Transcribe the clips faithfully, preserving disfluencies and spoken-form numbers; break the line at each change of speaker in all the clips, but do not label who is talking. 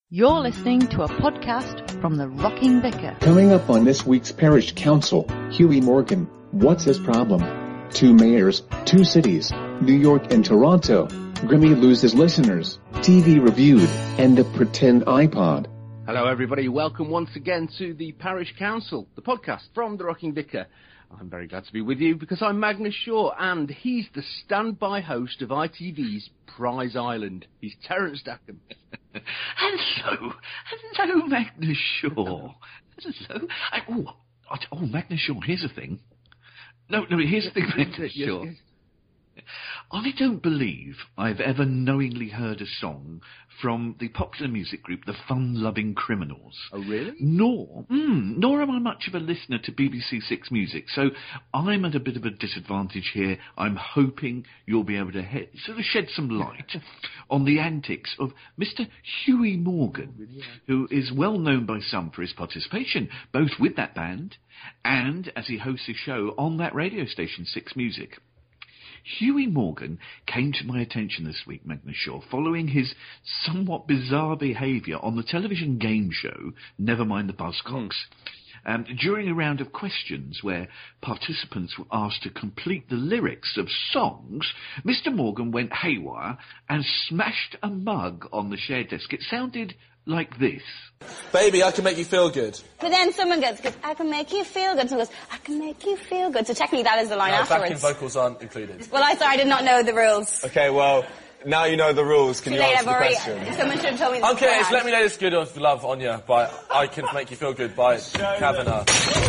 You're listening to a podcast from the Rocking Vicar.
Coming up on this week's Parish Council, Huey Morgan, what's his problem? Two mayors, two cities, New York and Toronto. Grimmy loses listeners, T V reviewed, and a pretend iPod.
Hello everybody, welcome once again to the Parish Council, the podcast from the Rocking Vicar. I'm very glad to be with you because I'm Magnus Shaw and he's the standby host of I T V's Prize Island. He's Terence Dackham.
Hello, hello Magnus Shaw. Hello. I, oh, I, oh, Magnus Shaw, here's the thing. No, no, here's the thing, Magnus Shaw. Yes, yes. I don't believe I've ever knowingly heard a song from the popular music group The Fun-Loving Criminals.
Oh, really?
Nor, mm, nor am I much of a listener to B B C Six Music, so I'm at a bit of a disadvantage here. I'm hoping you'll be able to he- sort of shed some light on the antics of Mister Huey Morgan, who is well known by some for his participation, both with that band and as he hosts a show on that radio station, Six Music. Huey Morgan came to my attention this week, Magnus Shaw, following his somewhat bizarre behaviour on the television game show Nevermind the Buzzcocks. Mm. Um, during a round of questions where participants were asked to complete the lyrics of songs, Mister Morgan went haywire and smashed a mug on the shared desk. It sounded like this.
Baby, I can make you feel good.
But then someone goes, I can make you feel good. Someone goes, I can make you feel good. So technically that is the line
no,
afterwards.
Backing vocals aren't included.
Well, I, sorry, I did not know the rules.
Okay, well, now you know the rules. Can
Too
you
late,
answer
I've
the
already,
question?
Someone should have told me this.
Okay, it's Let Me Know This Good of Love on You by I Can Make You Feel Good by Kavanagh.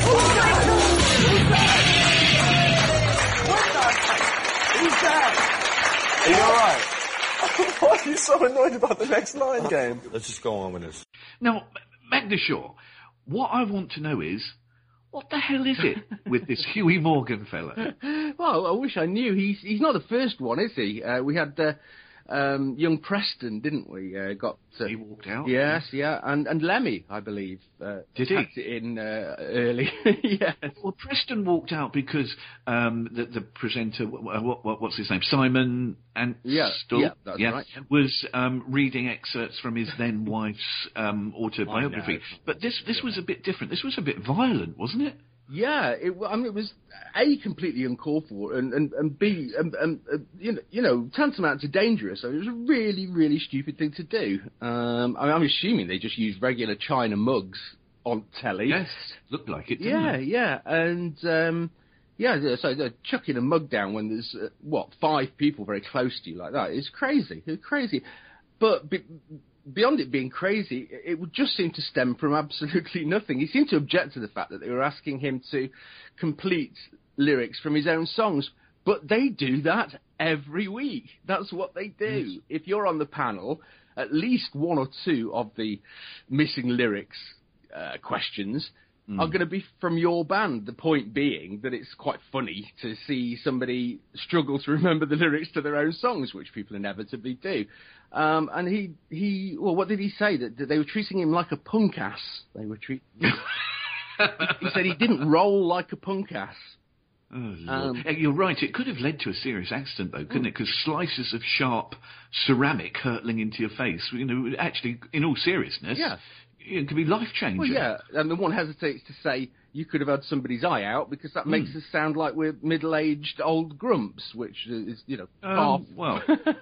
Who's that?
Are you alright? Why are you so annoyed about the next line game?
Let's just go on with this.
Now, Magnus Shaw, what I want to know is, what the hell is it with this Huey Morgan fella?
Well, I wish I knew. He's he's not the first one, is he? Uh, we had uh, um, young Preston, didn't we? Uh, got uh,
he walked out.
Yes, yeah, and and Lemmy, I believe. Uh,
Did he?
It in uh, early. Yes.
Well, Preston walked out because um, the, the presenter, what, what, what's his name, Simon and
yeah,
Stull,
yeah, that's
yeah,
right.
was um, reading excerpts from his then wife's um, autobiography. But this this was a bit different. This was a bit violent, wasn't it?
Yeah, it, I mean, it was A, completely uncalled for, and, and, and B, um, um, uh, you know, you know, tantamount to dangerous. So it was a really, really stupid thing to do. Um, I mean, I'm assuming they just used regular China mugs on telly.
Yes, looked like it, didn't
yeah,
it?
Yeah, and um, yeah, so they're chucking a mug down when there's uh, what five people very close to you like that. It's crazy. It's crazy, but. Be, Beyond it being crazy, it would just seem to stem from absolutely nothing. He seemed to object to the fact that they were asking him to complete lyrics from his own songs, but they do that every week. That's what they do. Yes. If you're on the panel, at least one or two of the missing lyrics uh, questions mm. are going to be from your band. The point being that it's quite funny to see somebody struggle to remember the lyrics to their own songs, which people inevitably do. Um, and he, he, well, what did he say? That, that they were treating him like a punk ass. They were treating. He said he didn't roll like a punk ass.
Oh, um, You're right. It could have led to a serious accident, though, couldn't mm. it? Because slices of sharp ceramic hurtling into your face, you know, actually, in all seriousness,
yeah.
it could be life-changing.
Well, yeah, and the one hesitates to say you could have had somebody's eye out because that mm. makes us sound like we're middle-aged old grumps, which is, you know,
um,
far,
well,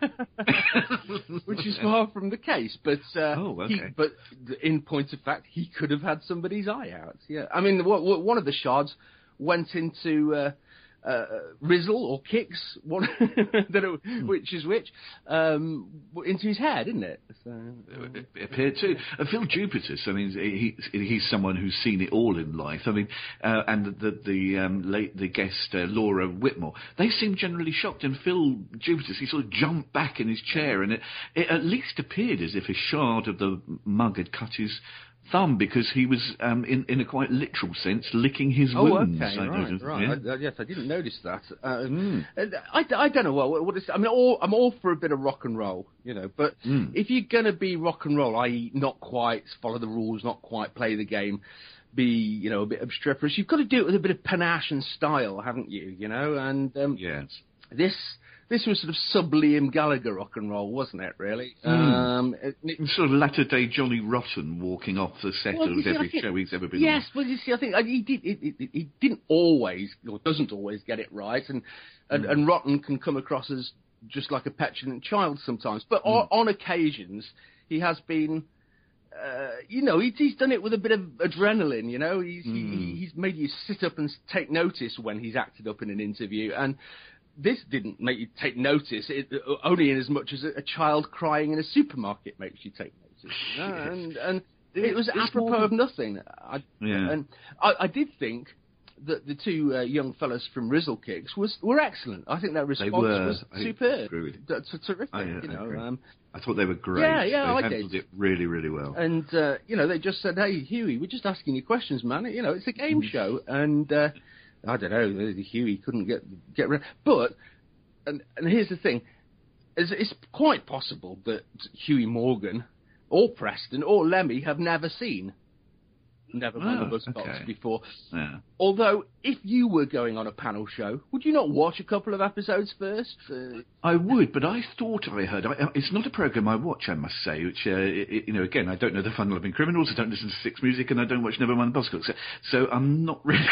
which is far from the case. But uh,
oh, okay.
he, but in point of fact, he could have had somebody's eye out. Yeah, I mean, w- w- one of the shards went into uh, uh, Rizzle or Kicks, one that it, mm. which is which, um, into his hair, didn't it? So, uh,
it, it appeared to. Uh, Phil Jupitus, I mean, he, he's someone who's seen it all in life. I mean, uh, and the the, the, um, late, the guest, uh, Laura Whitmore, they seemed generally shocked. And Phil Jupitus, he sort of jumped back in his chair, and it, it at least appeared as if a shard of the mug had cut his thumb because he was, um, in, in a quite literal sense, licking his
oh,
wounds.
Okay,
I
right, right.
Yeah.
I, yes, I didn't notice that. Uh,
mm.
I, I don't know what, what is, I mean, all, I'm all for a bit of rock and roll, you know, but
mm.
if you're going to be rock and roll, that is not quite follow the rules, not quite play the game, be, you know, a bit obstreperous, you've got to do it with a bit of panache and style, haven't you, you know, and um,
yes.
this this was sort of sub Liam Gallagher rock and roll, wasn't it? Really, mm. um, it, it,
sort of latter day Johnny Rotten walking off the set
well,
of
see,
every
think,
show he's ever been
yes,
on.
Yes, well, you see, I think he did. He, he, he didn't always, or doesn't always, get it right, and and, mm. and Rotten can come across as just like a petulant child sometimes. But mm. on, on occasions, he has been. Uh, you know, he, he's done it with a bit of adrenaline, you know. He's, mm. he, he's made you sit up and take notice when he's acted up in an interview. And this didn't make you take notice, it, only in as much as a, a child crying in a supermarket makes you take notice. You know?
Yes.
And, and it was it's apropos more... of nothing. I,
yeah.
And I, I did think that the two uh, young fellas from Rizzle Kicks was were excellent. I think their response was I superb. That's terrific.
I,
you know,
I,
um,
I thought they were great.
Yeah, yeah,
they
I
handled
did.
it really, really well.
And uh, you know, they just said, "Hey, Huey, we're just asking you questions, man. You know, it's a game show." And uh, I don't know, Huey couldn't get get rid. But and and here's the thing: it's, it's quite possible that Huey Morgan or Preston or Lemmy have never seen Never Mind the Buzzcocks
okay.
before.
Yeah.
Although, if you were going on a panel show, would you not watch a couple of episodes first? Uh,
I would, but I thought I heard. I, it's not a program I watch, I must say. Which, uh, it, you know, again, I don't know the Fun-Loving Criminals. I don't listen to Six Music, and I don't watch Never Mind the Buzzcocks. So, so I'm not really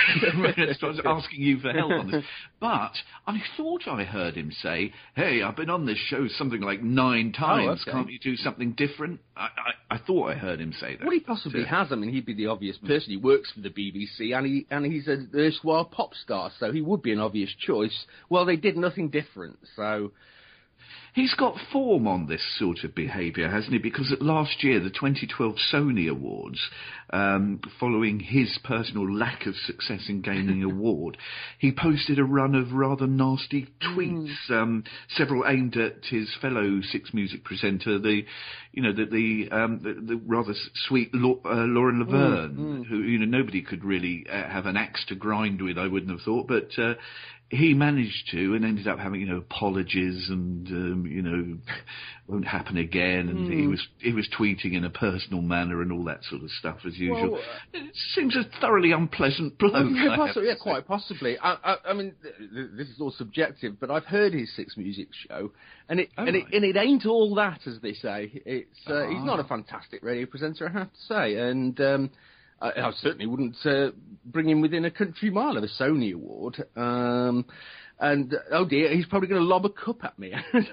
asking you for help on this. But I thought I heard him say, "Hey, I've been on this show something like nine times.
Oh, okay.
Can't you do something different?" I, I, I thought I heard him say that.
Well, he possibly
so,
has. I mean, he'd be the obvious person. He works for the B B C, and he and he's an erstwhile pop star, so he would be an obvious choice. Well, they did nothing different, so...
He's got form on this sort of behaviour, hasn't he? Because at last year, the twenty twelve Sony Awards, um, following his personal lack of success in gaining an award, he posted a run of rather nasty tweets, mm. um, several aimed at his fellow Six Music presenter, the, you know, the the, um, the, the rather sweet La- uh, Lauren Laverne, mm, mm. who, you know, nobody could really uh, have an axe to grind with, I wouldn't have thought, but... Uh, he managed to, and ended up having, you know, apologies and, um, you know, won't happen again. And mm. he was he was tweeting in a personal manner and all that sort of stuff as usual. Well, uh, it seems a thoroughly unpleasant bloke.
Well, yeah, possibly, yeah, quite possibly. I, I, I mean, this is all subjective, but I've heard his Six Music show, and it oh, and, right. it, and it ain't all that, as they say. It's uh, oh. He's not a fantastic radio presenter, I have to say, and. Um, I, I certainly wouldn't uh, bring him within a country mile of a Sony Award. Um, and, oh dear, he's probably going to lob a cup at me.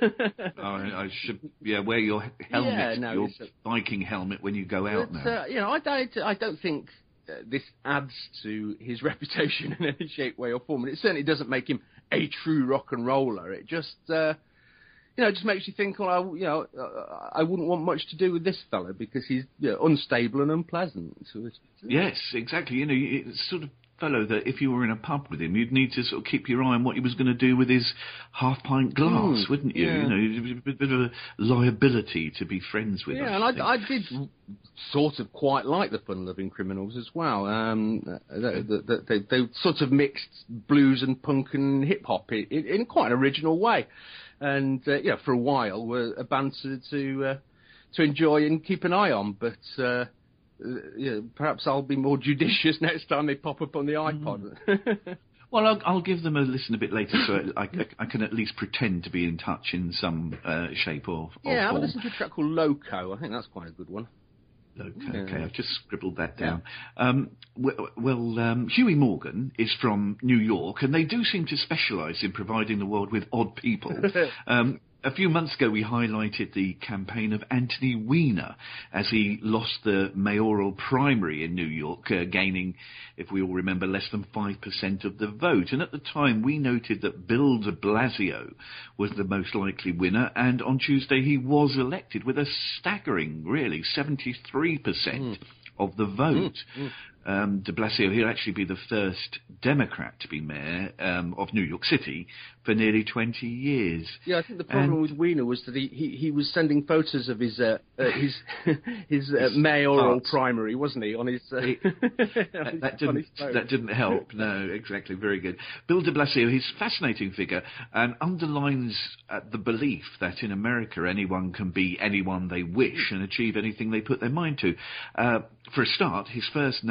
oh, I should, yeah, wear your helmet,
yeah, no,
your Viking helmet when you go out
but,
now.
Uh, you know, I don't, I don't think uh, this adds to his reputation in any shape, way or form. And it certainly doesn't make him a true rock and roller. It just... Uh, You know, it just makes you think, well, I, you know, uh, I wouldn't want much to do with this fella because he's you know, unstable and unpleasant. So it's,
yes, exactly. You know, it's sort of fellow that if you were in a pub with him, you'd need to sort of keep your eye on what he was going to do with his half-pint glass, mm, wouldn't you?
Yeah.
You know, a bit of a liability to be friends with.
Yeah, and I, I did sort of quite like the Fun-Loving Criminals as well. Um, they, they, they, they sort of mixed blues and punk and hip-hop in, in quite an original way. And uh, yeah, for a while, were a band to to, uh, to enjoy and keep an eye on. But uh, yeah, perhaps I'll be more judicious next time they pop up on the iPod. Mm.
Well, I'll, I'll give them a listen a bit later, so I, I, I can at least pretend to be in touch in some uh, shape or, or
yeah,
form.
I'll listen to a track called Loco. I think that's quite a good one.
Okay,
yeah.
okay, I've just scribbled that down. Yeah. Um, well, well um, Huey Morgan is from New York, and they do seem to specialise in providing the world with odd people. um, a few months ago, we highlighted the campaign of Anthony Weiner as he lost the mayoral primary in New York, uh, gaining, if we all remember, less than five percent of the vote. And at the time, we noted that Bill de Blasio was the most likely winner, and on Tuesday, he was elected with a staggering, really, seventy-three percent mm. of the vote. Mm. Mm. Um, de Blasio, he'll actually be the first Democrat to be mayor um, of New York City for nearly twenty years.
Yeah, I think the problem and with Weiner was that he, he, he was sending photos of his uh, uh, his his uh, mayoral parts. primary, wasn't he? On his, uh,
he that, that didn't that didn't help. No, exactly. Very good. Bill de Blasio, he's a fascinating figure and underlines uh, the belief that in America anyone can be anyone they wish and achieve anything they put their mind to. Uh, for a start, his first name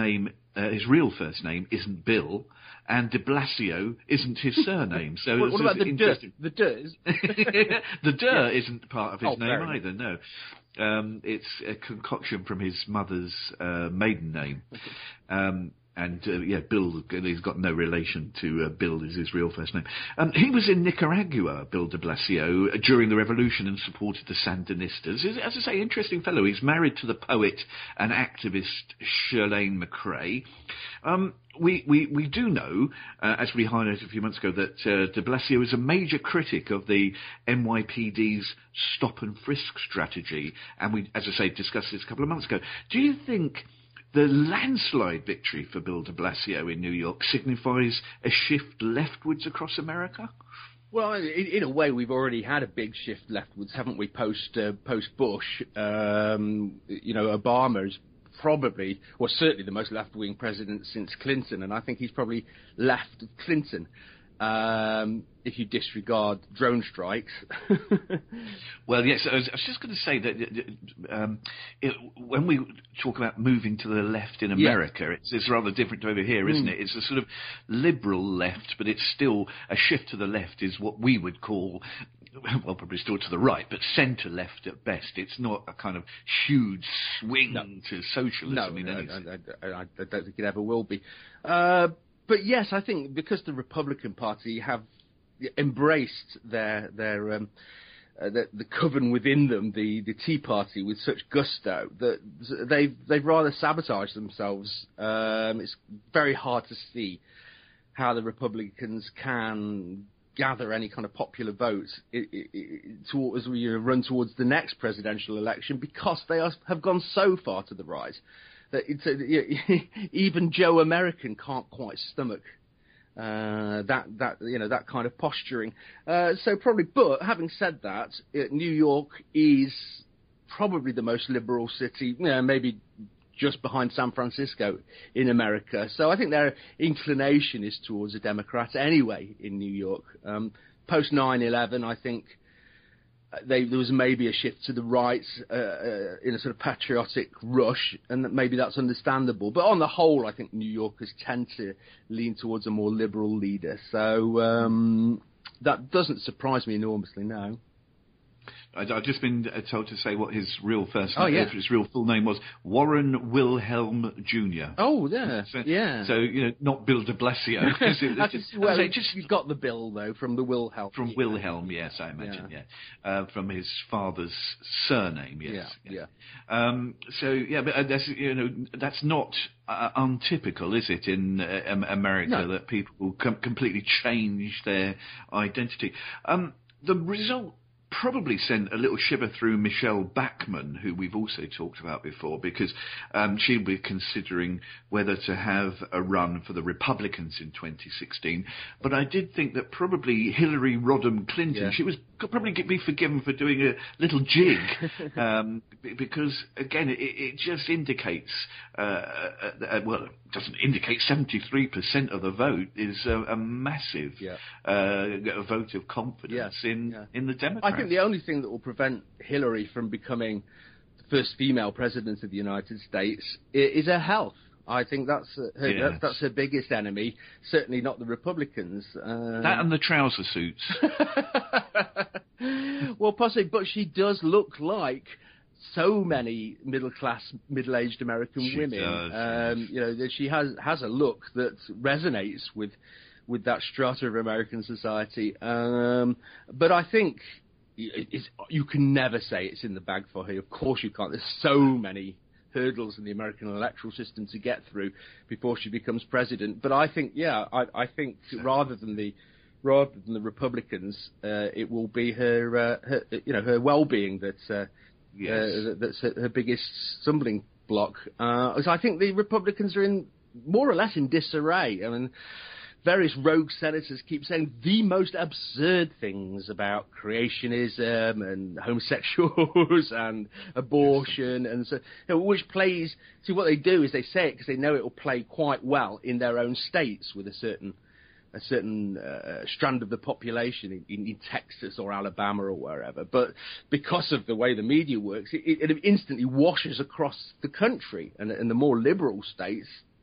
uh, his real first name isn't Bill, and de Blasio isn't his surname. So
what, what about the
interesting.
Duh? The Duhs?
The Duh
Yeah.
isn't part of his
Oh,
name
fair
either. No, um, it's a concoction from his mother's uh, maiden name. Um, And, uh, yeah, Bill, he's got no relation to uh, Bill, is his real first name. Um, he was in Nicaragua, Bill de Blasio, during the revolution and supported the Sandinistas. He's, as I say, interesting fellow. He's married to the poet and activist Shirlane McRae. Um, we, we, we do know, uh, as we highlighted a few months ago, that uh, de Blasio is a major critic of the N Y P D's stop and frisk strategy. And we, as I say, discussed this a couple of months ago. Do you think the landslide victory for Bill de Blasio in New York signifies a shift leftwards across America?
Well, in, in a way, we've already had a big shift leftwards, haven't we? Post uh, post Bush, um, you know, Obama is probably, well, certainly the most left-wing president since Clinton, and I think he's probably left of Clinton. Um, if you disregard drone strikes.
Well, yes, I was, I was just going to say that um, it, when we talk about moving to the left in America, yeah. it's, it's rather different to over here, isn't mm. it? It's a sort of liberal left, but it's still a shift to the left is what we would call, well, probably still to the right, but centre left at best. It's not a kind of huge swing
no.
to socialism
no,
in
no,
any
no, I, I, I don't think it ever will be. Uh, But yes, I think because the Republican Party have embraced their their um, uh, the, the coven within them, the, the Tea Party, with such gusto that they've they've rather sabotaged themselves. Um, it's very hard to see how the Republicans can gather any kind of popular vote it, it, it, to, as we run towards the next presidential election, because they are, have gone so far to the right that it's a, you know, even Joe American can't quite stomach uh, that that you know that kind of posturing. Uh, so probably, but having said that, it, New York is probably the most liberal city, you know, maybe just behind San Francisco in America. So I think their inclination is towards a Democrat anyway in New York. Um, post nine eleven, I think They, there was maybe a shift to the right uh, uh, in a sort of patriotic rush, and that maybe that's understandable. But on the whole, I think New Yorkers tend to lean towards a more liberal leader. So um, that doesn't surprise me enormously, no.
I've just been told to say what his real first
oh,
name,
yeah.
his real full name was, Warren Wilhelm Junior
Oh, yeah,
so,
yeah.
So, you know, not Bill de Blasio. it,
just, well,
say, just
you got the Bill, though, from the Wilhelm.
From Wilhelm, yes, I imagine, yeah. yeah. Uh, from his father's surname, yes.
Yeah, yeah.
yeah. Um, so, yeah, but uh, that's, you know, that's not uh, untypical, is it, in uh, America,
no.
that people com- completely change their identity. Um, the result probably sent a little shiver through Michelle Bachmann, who we've also talked about before, because um, she'll be considering whether to have a run for the Republicans in twenty sixteen. But I did think that probably Hillary Rodham Clinton,
yeah.
she was could probably be forgiven for doing a little jig, um, because, again, it, it just indicates, uh, uh, well, it doesn't indicate seventy-three percent of the vote is a, a massive
yeah.
uh, vote of confidence
yeah.
in,
yeah.
in the Democrats.
I think the only thing that will prevent Hillary from becoming the first female president of the United States is her health. I think that's her,
yes.
that, that's her biggest enemy. Certainly not the Republicans. Um,
that and the trouser suits.
Well, possibly, but she does look like so many middle-class, middle-aged American
she
women.
Does,
um,
yes.
You know, she has has a look that resonates with with that strata of American society. Um, but I think it's, you can never say it's in the bag for her. Of course you can't. There's so many hurdles in the American electoral system to get through before she becomes president. But I think, yeah, I, I think so. rather than the rather than the Republicans, uh, it will be her, uh, her, you know, her well-being that uh,
yes.
uh, that's her, her biggest stumbling block. Uh, so I think the Republicans are in more or less in disarray. I mean, various rogue senators keep saying the most absurd things about creationism and homosexuals and abortion, and so, you know, which plays. See, what they do is they say it because they know it will play quite well in their own states with a certain a certain uh, strand of the population in, in, in Texas or Alabama or wherever. But because of the way the media works, it, it instantly washes across the country, and, and the more liberal states,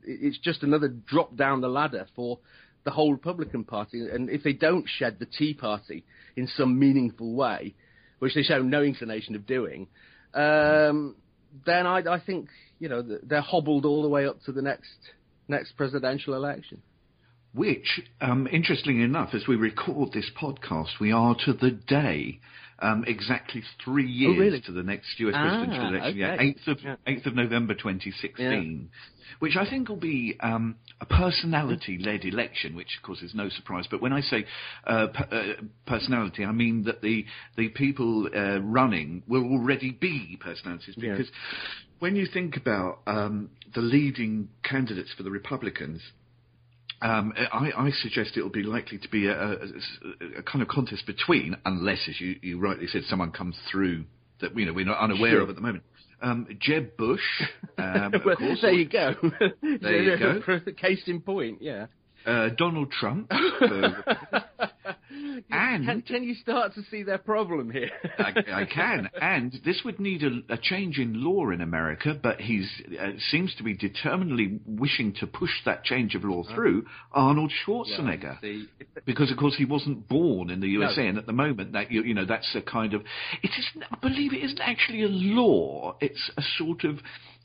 it's just another drop down the ladder for the whole Republican Party. And if they don't shed the Tea Party in some meaningful way, which they show no inclination of doing, um, then I, I think, you know, they're hobbled all the way up to the next next presidential election.
Which, um, interestingly enough, as we record this podcast, we are to the day um, exactly three years
oh, really?
to the next U S
ah,
presidential election.
Okay.
Yeah, eighth of
yeah.
eighth of November twenty sixteen, yeah. Which I think will be um, a personality-led election, which of course is no surprise. But when I say uh, p- uh, personality, I mean that the the people uh, running will already be personalities, because yeah. when you think about um, the leading candidates for the Republicans. Um, I, I suggest it will be likely to be a, a, a kind of contest between, unless, as you, you rightly said, someone comes through that you know we're not unaware
sure.
of at the moment. Um, Jeb Bush, um, of
well,
course.
There you go.
There you go.
Case in point, yeah.
Uh, Donald Trump. uh, and
can, can you start to see their problem here?
I, I can. And this would need a, a change in law in America, but he uh, seems to be determinedly wishing to push that change of law through, Arnold Schwarzenegger. Yeah, because, of course, he wasn't born in the U S A, no. and at the moment, that you, you know, that's a kind of... It isn't, I believe it isn't actually a law. It's a sort of...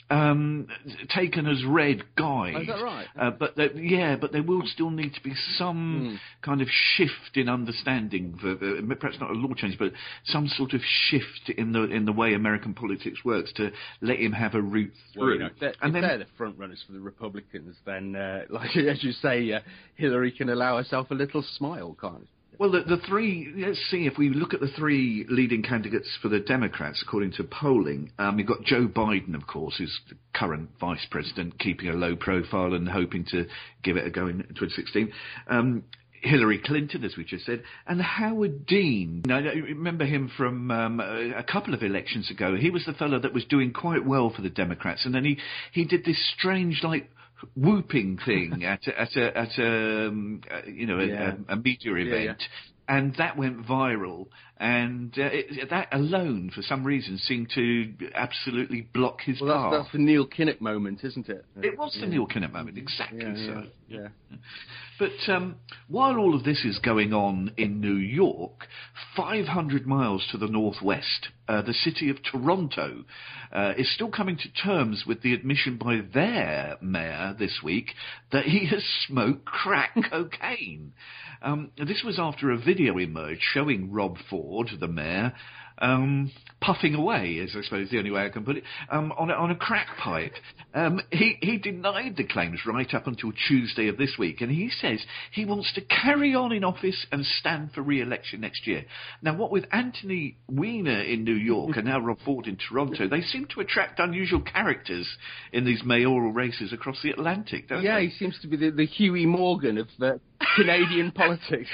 Um, taken as read guide.
Oh, is that right?
Uh, but there, yeah, but there will still need to be some mm. kind of shift in understanding. For, uh, perhaps not a law change, but some sort of shift in the in the way American politics works to let him have a route through.
Well, you know, if they're,
and
if
then,
they're the front runners for the Republicans, then, uh, like as you say, uh, Hillary can allow herself a little smile, can't she?
Well, the, the three, let's see, if we look at the three leading candidates for the Democrats, according to polling, um, you've got Joe Biden, of course, who's the current vice president, keeping a low profile and hoping to give it a go in twenty sixteen. Um, Hillary Clinton, as we just said, and Howard Dean. Now, I remember him from um, a, a couple of elections ago. He was the fellow that was doing quite well for the Democrats, and then he, he did this strange, like, whooping thing at a, at a, at a um, uh, you know,
yeah.
a, a media event.
Yeah, yeah.
And that went viral, and uh, it, that alone, for some reason, seemed to absolutely block his
well,
path.
That's, that's the Neil Kinnock moment, isn't it?
It was
yeah.
the Neil Kinnock moment, exactly
yeah,
so.
Yeah. yeah.
But um, while all of this is going on in New York, five hundred miles to the northwest, uh, the city of Toronto uh, is still coming to terms with the admission by their mayor this week that he has smoked crack cocaine. Um, this was after a video emerged showing Rob Ford, the mayor, um, puffing away, is I suppose the only way I can put it, um, on, a, on a crack pipe. Um, he, he denied the claims right up until Tuesday of this week, and he says he wants to carry on in office and stand for re-election next year. Now, what with Anthony Weiner in New York and now Rob Ford in Toronto, they seem to attract unusual characters in these mayoral races across the Atlantic, don't
yeah,
they?
Yeah, he seems to be the, the Huey Morgan of the Canadian politics.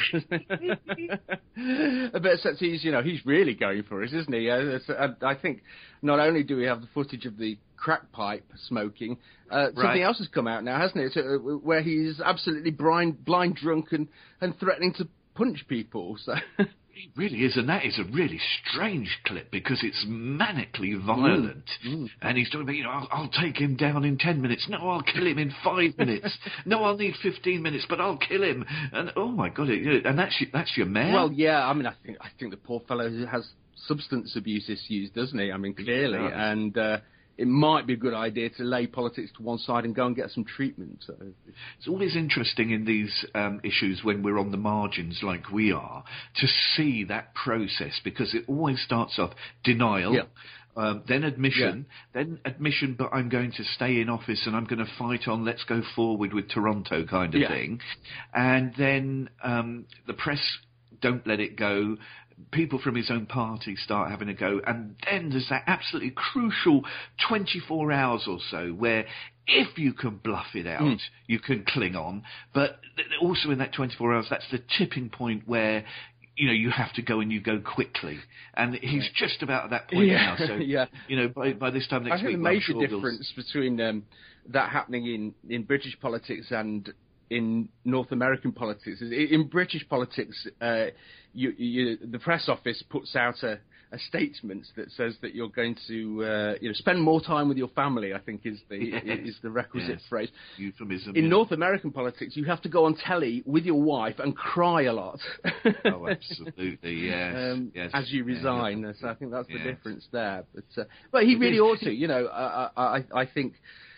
But so he's, you know, he's really going for it, isn't he? Uh, I think not only do we have the footage of the crack pipe smoking, uh, right. something else has come out now, hasn't it? Uh, where he's absolutely blind, blind drunk and, and threatening to punch people. So.
It really is, and that is a really strange clip because it's manically violent. Mm, mm. And he's talking about, you know, I'll, I'll take him down in ten minutes. No, I'll kill him in five minutes. No, I'll need fifteen minutes, but I'll kill him. And oh my God, it, and that's your, that's your mayor.
Well, yeah, I mean, I think I think the poor fellow has substance abuse issues, doesn't he? I mean, clearly, and. Uh, It might be a good idea to lay politics to one side and go and get some treatment. So.
It's always interesting in these um, issues when we're on the margins like we are to see that process because it always starts off denial,
yeah.
um, then admission, yeah. then admission, but I'm going to stay in office and I'm going to fight on, let's go forward with Toronto kind of yeah. thing. And then um, the press don't let it go. People from his own party start having a go, and then there's that absolutely crucial twenty-four hours or so where if you can bluff it out, mm. you can cling on, but also in that twenty-four hours, that's the tipping point where you know, you have to go and you go quickly. And he's yeah. just about at that point
yeah.
now. So,
yeah.
you know, by, by this time next
I
week...
I think the major
sure
difference we'll... between um, that happening in, in British politics and in North American politics is in British politics, uh, you, you, the press office puts out a, a statement that says that you're going to uh, you know spend more time with your family. I think is the
Yes.
is the requisite
Yes.
phrase.
Euphemism.
In
yeah.
North American politics, you have to go on telly with your wife and cry a lot.
Oh, absolutely, yes.
Um,
yes.
as you
Yeah,
resign,
yeah.
so I think that's the
Yes.
difference there. But uh, but he
It
really
is-
ought to. You know, I I, I think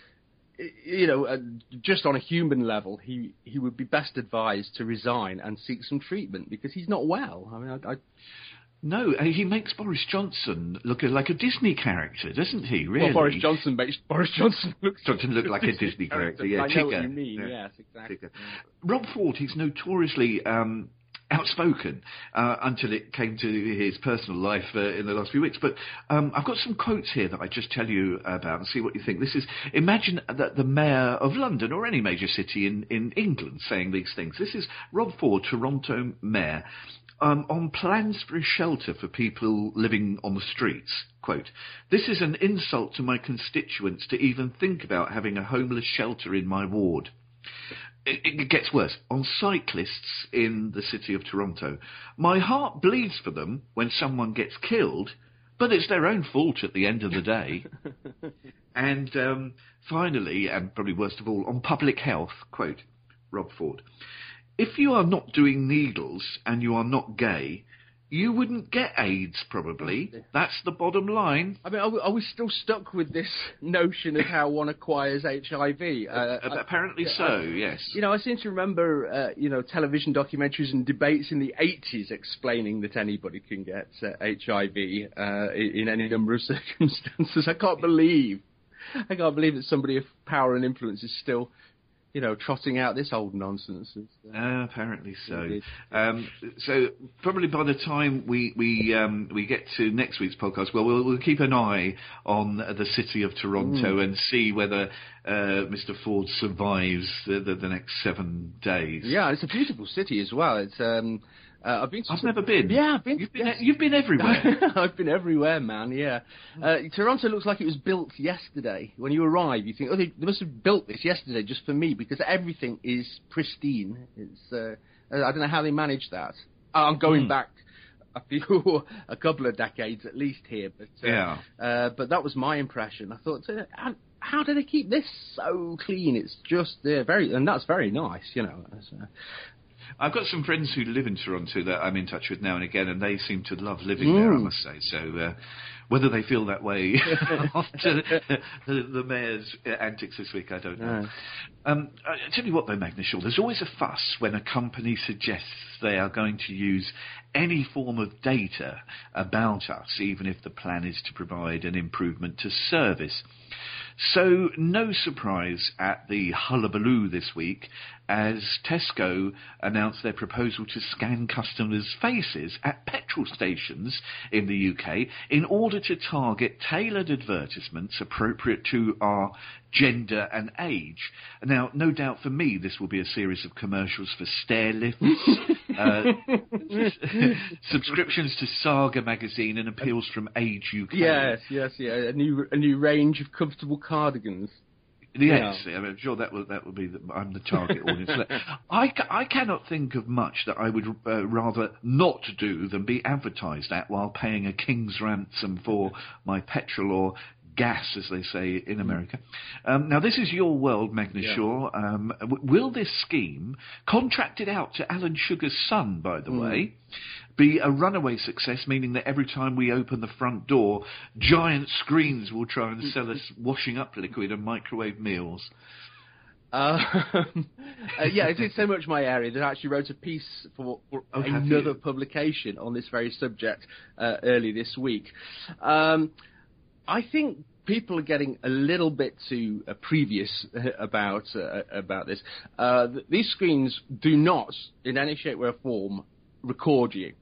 you know uh, just on a human level, he he would be best advised to resign and seek some treatment because he's not well. I mean, I. I
No, uh, he makes Boris Johnson look like a Disney character, doesn't he? Really?
Well, Boris Johnson makes Boris Johnson look
Johnson look like a Disney character. Yeah,
I know
Tigger.
what you mean.
Yeah.
Yes, exactly.
Tigger. Rob Ford, he's notoriously um, outspoken uh, until it came to his personal life uh, in the last few weeks. But um, I've got some quotes here that I just tell you about and see what you think. This is, imagine that the mayor of London or any major city in, in England saying these things. This is Rob Ford, Toronto mayor. Um, on plans for a shelter for people living on the streets, quote, "This is an insult to my constituents to even think about having a homeless shelter in my ward." It, it gets worse. On cyclists in the city of Toronto, "My heart bleeds for them when someone gets killed, but it's their own fault at the end of the day." And um, finally, and probably worst of all, on public health, quote, Rob Ford, "If you are not doing needles and you are not gay, you wouldn't get AIDS, probably. That's the bottom line."
I mean, are we, are we still stuck with this notion of how one acquires H I V? Uh,
Uh,
I-
apparently
yeah,
so,
I-
yes.
You know, I seem to remember, uh, you know, television documentaries and debates in the eighties explaining that anybody can get uh, H I V uh, in, in any number of circumstances. I can't believe, I can't believe that somebody of power and influence is still, you know, trotting out this old nonsense. It's, uh,
Uh, apparently so.
Indeed.
Um, so probably by the time we we um, we get to next week's podcast, well, we'll, we'll keep an eye on the city of Toronto
Mm.
and see whether uh, Mister Ford survives the, the, the next seven days.
yeah, it's a beautiful city as well. It's um, uh, I've been. To
I've never been.
Yeah, I've been.
You've been,
yes.
you've been everywhere.
I've been everywhere, man, yeah. Uh, Toronto looks like it was built yesterday. When you arrive, you think, oh, they, they must have built this yesterday just for me, because everything is pristine. It's uh, I don't know how they managed that. I'm going
Mm.
back a few, a couple of decades at least here, but uh,
Yeah.
uh, but that was my impression. I thought, uh, how, how do they keep this so clean? It's just uh, very, and that's very nice, you know. It's, uh,
I've got some friends who live in Toronto that I'm in touch with now and again, and they seem to love living there, I
Mm.
must say. So uh, whether they feel that way after the, the mayor's uh, antics this week, I don't know.
No.
Um, I I tell you what, though, Magnus Shaw, there's always a fuss when a company suggests they are going to use any form of data about us, even if the plan is to provide an improvement to service. So no surprise at the hullabaloo this week as Tesco announced their proposal to scan customers' faces at petrol stations in the U K in order to target tailored advertisements appropriate to our gender and age. Now, no doubt for me, this will be a series of commercials for stair lifts, uh, subscriptions to Saga magazine, and appeals from Age U K.
Yes, yes, yeah. A new, a new range of comfortable cardigans.
Yes, I'm sure that will that will be the, I'm the target audience. I, ca- I cannot think of much that I would uh, rather not do than be advertised at while paying a king's ransom for my petrol or gas, as they say in America. Um, now, this is your world, Magnus
Yeah.
Shaw. Um, w- will this scheme, contracted out to Alan Sugar's son, by the
Mm.
way, be a runaway success, meaning that every time we open the front door, giant screens will try and sell us washing up liquid and microwave meals?
Uh, uh, yeah, it's, it's so much my area that I actually wrote a piece for, for
Oh, have
another
you?
publication on this very subject uh, early this week. Um, I think people are getting a little bit too uh, previous about uh, about this. Uh, th- these screens do not, in any shape or form, record you.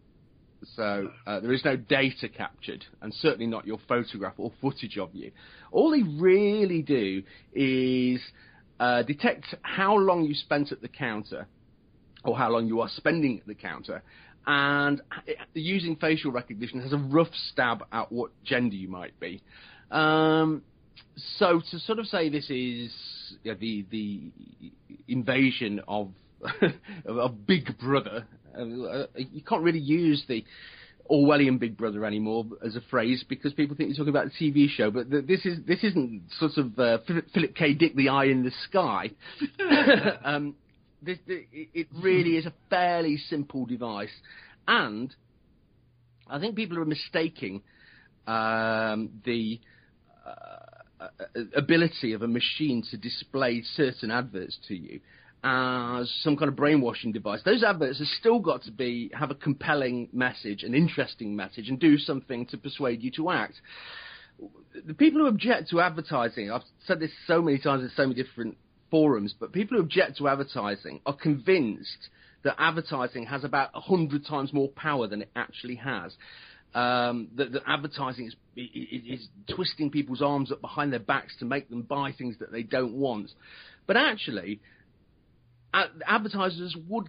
So uh, there is no data captured, and certainly not your photograph or footage of you. All they really do is uh, detect how long you spent at the counter, or how long you are spending at the counter, and it, using facial recognition has a rough stab at what gender you might be. Um, so to sort of say this is you know, the the invasion of of Big Brother, uh, you can't really use the Orwellian Big Brother anymore as a phrase because people think you're talking about a T V show, but th- this is this isn't sort of uh, Philip K. Dick, the eye in the sky. um, this, it really is a fairly simple device, and I think people are mistaking um, the uh, ability of a machine to display certain adverts to you as some kind of brainwashing device. Those adverts have still got to be have a compelling message, an interesting message, and do something to persuade you to act. The people who object to advertising, I've said this so many times in so many different forums, but people who object to advertising are convinced that advertising has about a hundred times more power than it actually has. Um, that, that advertising is, is, is twisting people's arms up behind their backs to make them buy things that they don't want. But actually, advertisers would,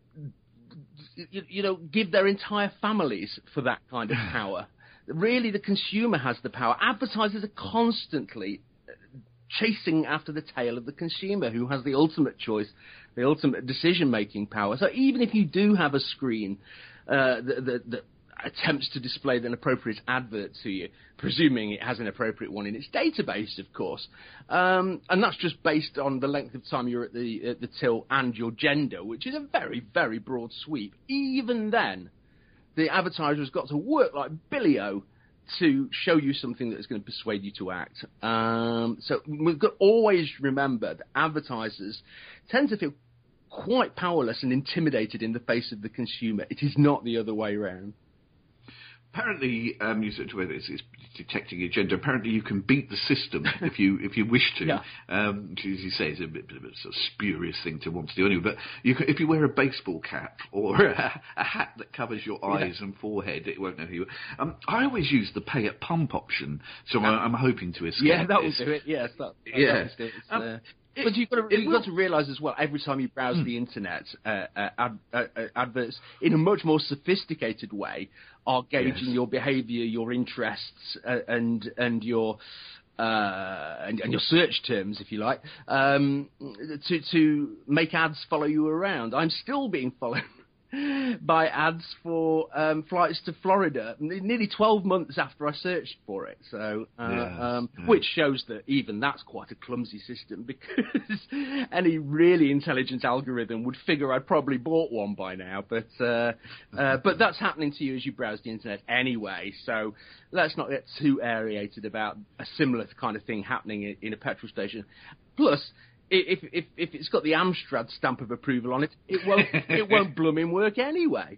you, you know, give their entire families for that kind of power. Really, the consumer has the power. Advertisers are constantly chasing after the tail of the consumer, who has the ultimate choice, the ultimate decision-making power. So even if you do have a screen uh, that, that, that attempts to display an appropriate advert to you, presuming it has an appropriate one in its database, of course. Um, and that's just based on the length of time you're at the, at the till and your gender, which is a very, very broad sweep. Even then, the advertiser's got to work like Billy-O to show you something that is going to persuade you to act. Um, so we've got to always remember that advertisers tend to feel quite powerless and intimidated in the face of the consumer. It is not the other way around.
Apparently, um, you said whether it's, it's detecting your gender. Apparently, you can beat the system if you if you wish to.
Yeah.
Um, as you say, it's a bit, bit of a sort of spurious thing to want to do anyway. But you can, if you wear a baseball cap or a, a hat that covers your eyes yeah. and forehead, it won't know who you are. Um, I always use the pay at pump option, so I'm, I'm hoping to escape.
Yeah, that will
this.
do it. Yes, that, that
yeah.
It.
Um,
uh,
It,
but you've got to, you've
will...
got to realise as well, every time you browse mm. the internet, uh, uh, ad, uh, uh, adverts, in a much more sophisticated way, are gauging
yes.
your behaviour, your interests, uh, and and your uh, and, and your search terms, if you like, um, to to make ads follow you around. I'm still being followed by ads for um, flights to Florida, nearly twelve months after I searched for it. So, uh,
yes,
um,
yes.
which shows that even that's quite a clumsy system, because any really intelligent algorithm would figure I'd probably bought one by now. But uh, uh, but that's happening to you as you browse the internet anyway. So let's not get too aerated about a similar kind of thing happening in, in a petrol station. Plus, If, if if it's got the Amstrad stamp of approval on it, it won't it won't blooming work anyway.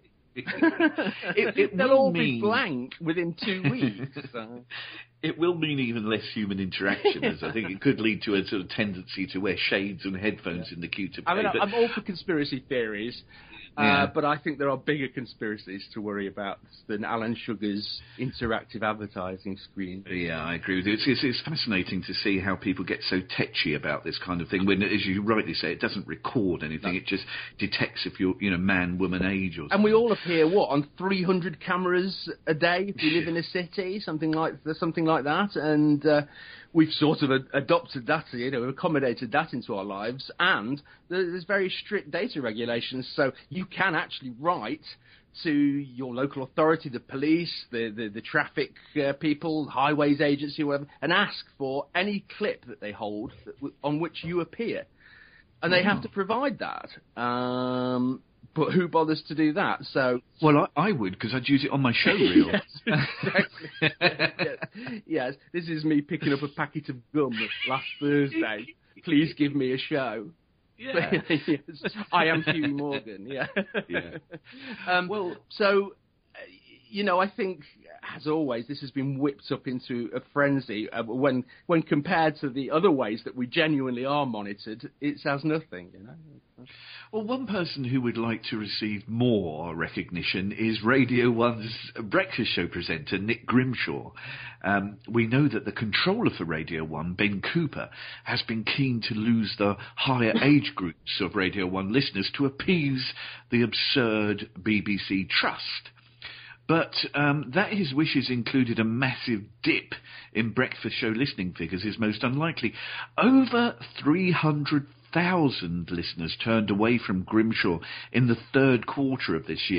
it, it They'll all
mean...
be blank within two weeks. So.
It will mean even less human interaction, as I think it could lead to a sort of tendency to wear shades and headphones yeah. in the queue to pay.
I mean,
but...
I'm all for conspiracy theories.
Yeah.
Uh, but I think there are bigger conspiracies to worry about than Alan Sugar's interactive advertising screen.
Yeah, I agree with you. It's, it's, it's fascinating to see how people get so tetchy about this kind of thing when, as you rightly say, it doesn't record anything. No. It just detects if you're, you know, man, woman, age, or something.
And we all appear, what, on three hundred cameras a day if we live in a city, something like something like that. And uh, we've sort of adopted that, you know, accommodated that into our lives. And there's very strict data regulations, so you can actually write to your local authority, the police, the, the, the traffic uh, people, highways agency, whatever, and ask for any clip that they hold that, on which you appear. And they oh. have to provide that. Um, but who bothers to do that? So,
well, I, I would, because I'd use it on my show reel.
Yes, exactly. yes. yes, this is me picking up a packet of gum last Thursday. Please give me a show.
Yeah.
Yes. I am Huey Morgan, yeah.
yeah.
Um, well, so, you know, I think, as always, this has been whipped up into a frenzy. Uh, when when compared to the other ways that we genuinely are monitored, it's as nothing, you know.
Well, one person who would like to receive more recognition is Radio one's breakfast show presenter, Nick Grimshaw. Um, we know that the controller for Radio one, Ben Cooper, has been keen to lose the higher age groups of Radio one listeners to appease the absurd B B C trust. But um, that his wishes included a massive dip in breakfast show listening figures is most unlikely. Over three hundred thousand listeners turned away from Grimshaw in the third quarter of this year,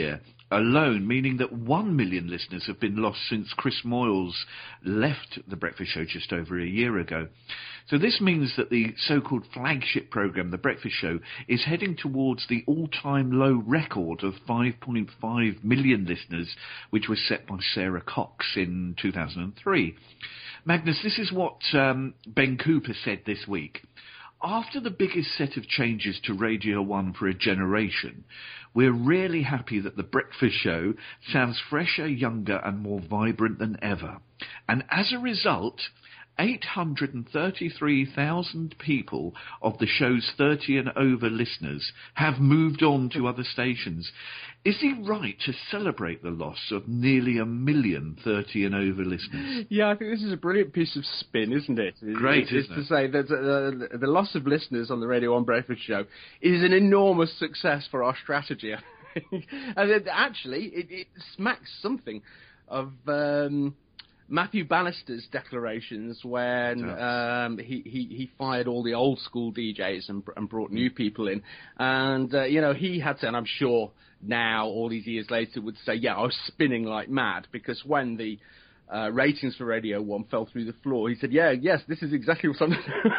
alone, meaning that one million listeners have been lost since Chris Moyles left The Breakfast Show just over a year ago. So this means that the so-called flagship programme, The Breakfast Show, is heading towards the all-time low record of five point five million listeners, which was set by Sarah Cox in two thousand three. Magnus, this is what um, Ben Cooper said this week. After the biggest set of changes to Radio one for a generation, we're really happy that The Breakfast Show sounds fresher, younger and more vibrant than ever. And as a result, eight hundred thirty-three thousand people of the show's thirty and over listeners have moved on to other stations. Is he right to celebrate the loss of nearly a million thirty and over listeners?
Yeah, I think this is a brilliant piece of spin, isn't it?
Great,
it's,
isn't
it's
it?
to say that uh, the loss of listeners on the Radio one Breakfast Show is an enormous success for our strategy. I think. And it, actually, it, it smacks something of Um, Matthew Bannister's declarations when um, he, he, he fired all the old school D Js and, and brought new people in. And, uh, you know, he had to, and I'm sure now, all these years later, would say, yeah, I was spinning like mad, because when the uh, ratings for Radio one fell through the floor, he said, yeah, yes, this is exactly what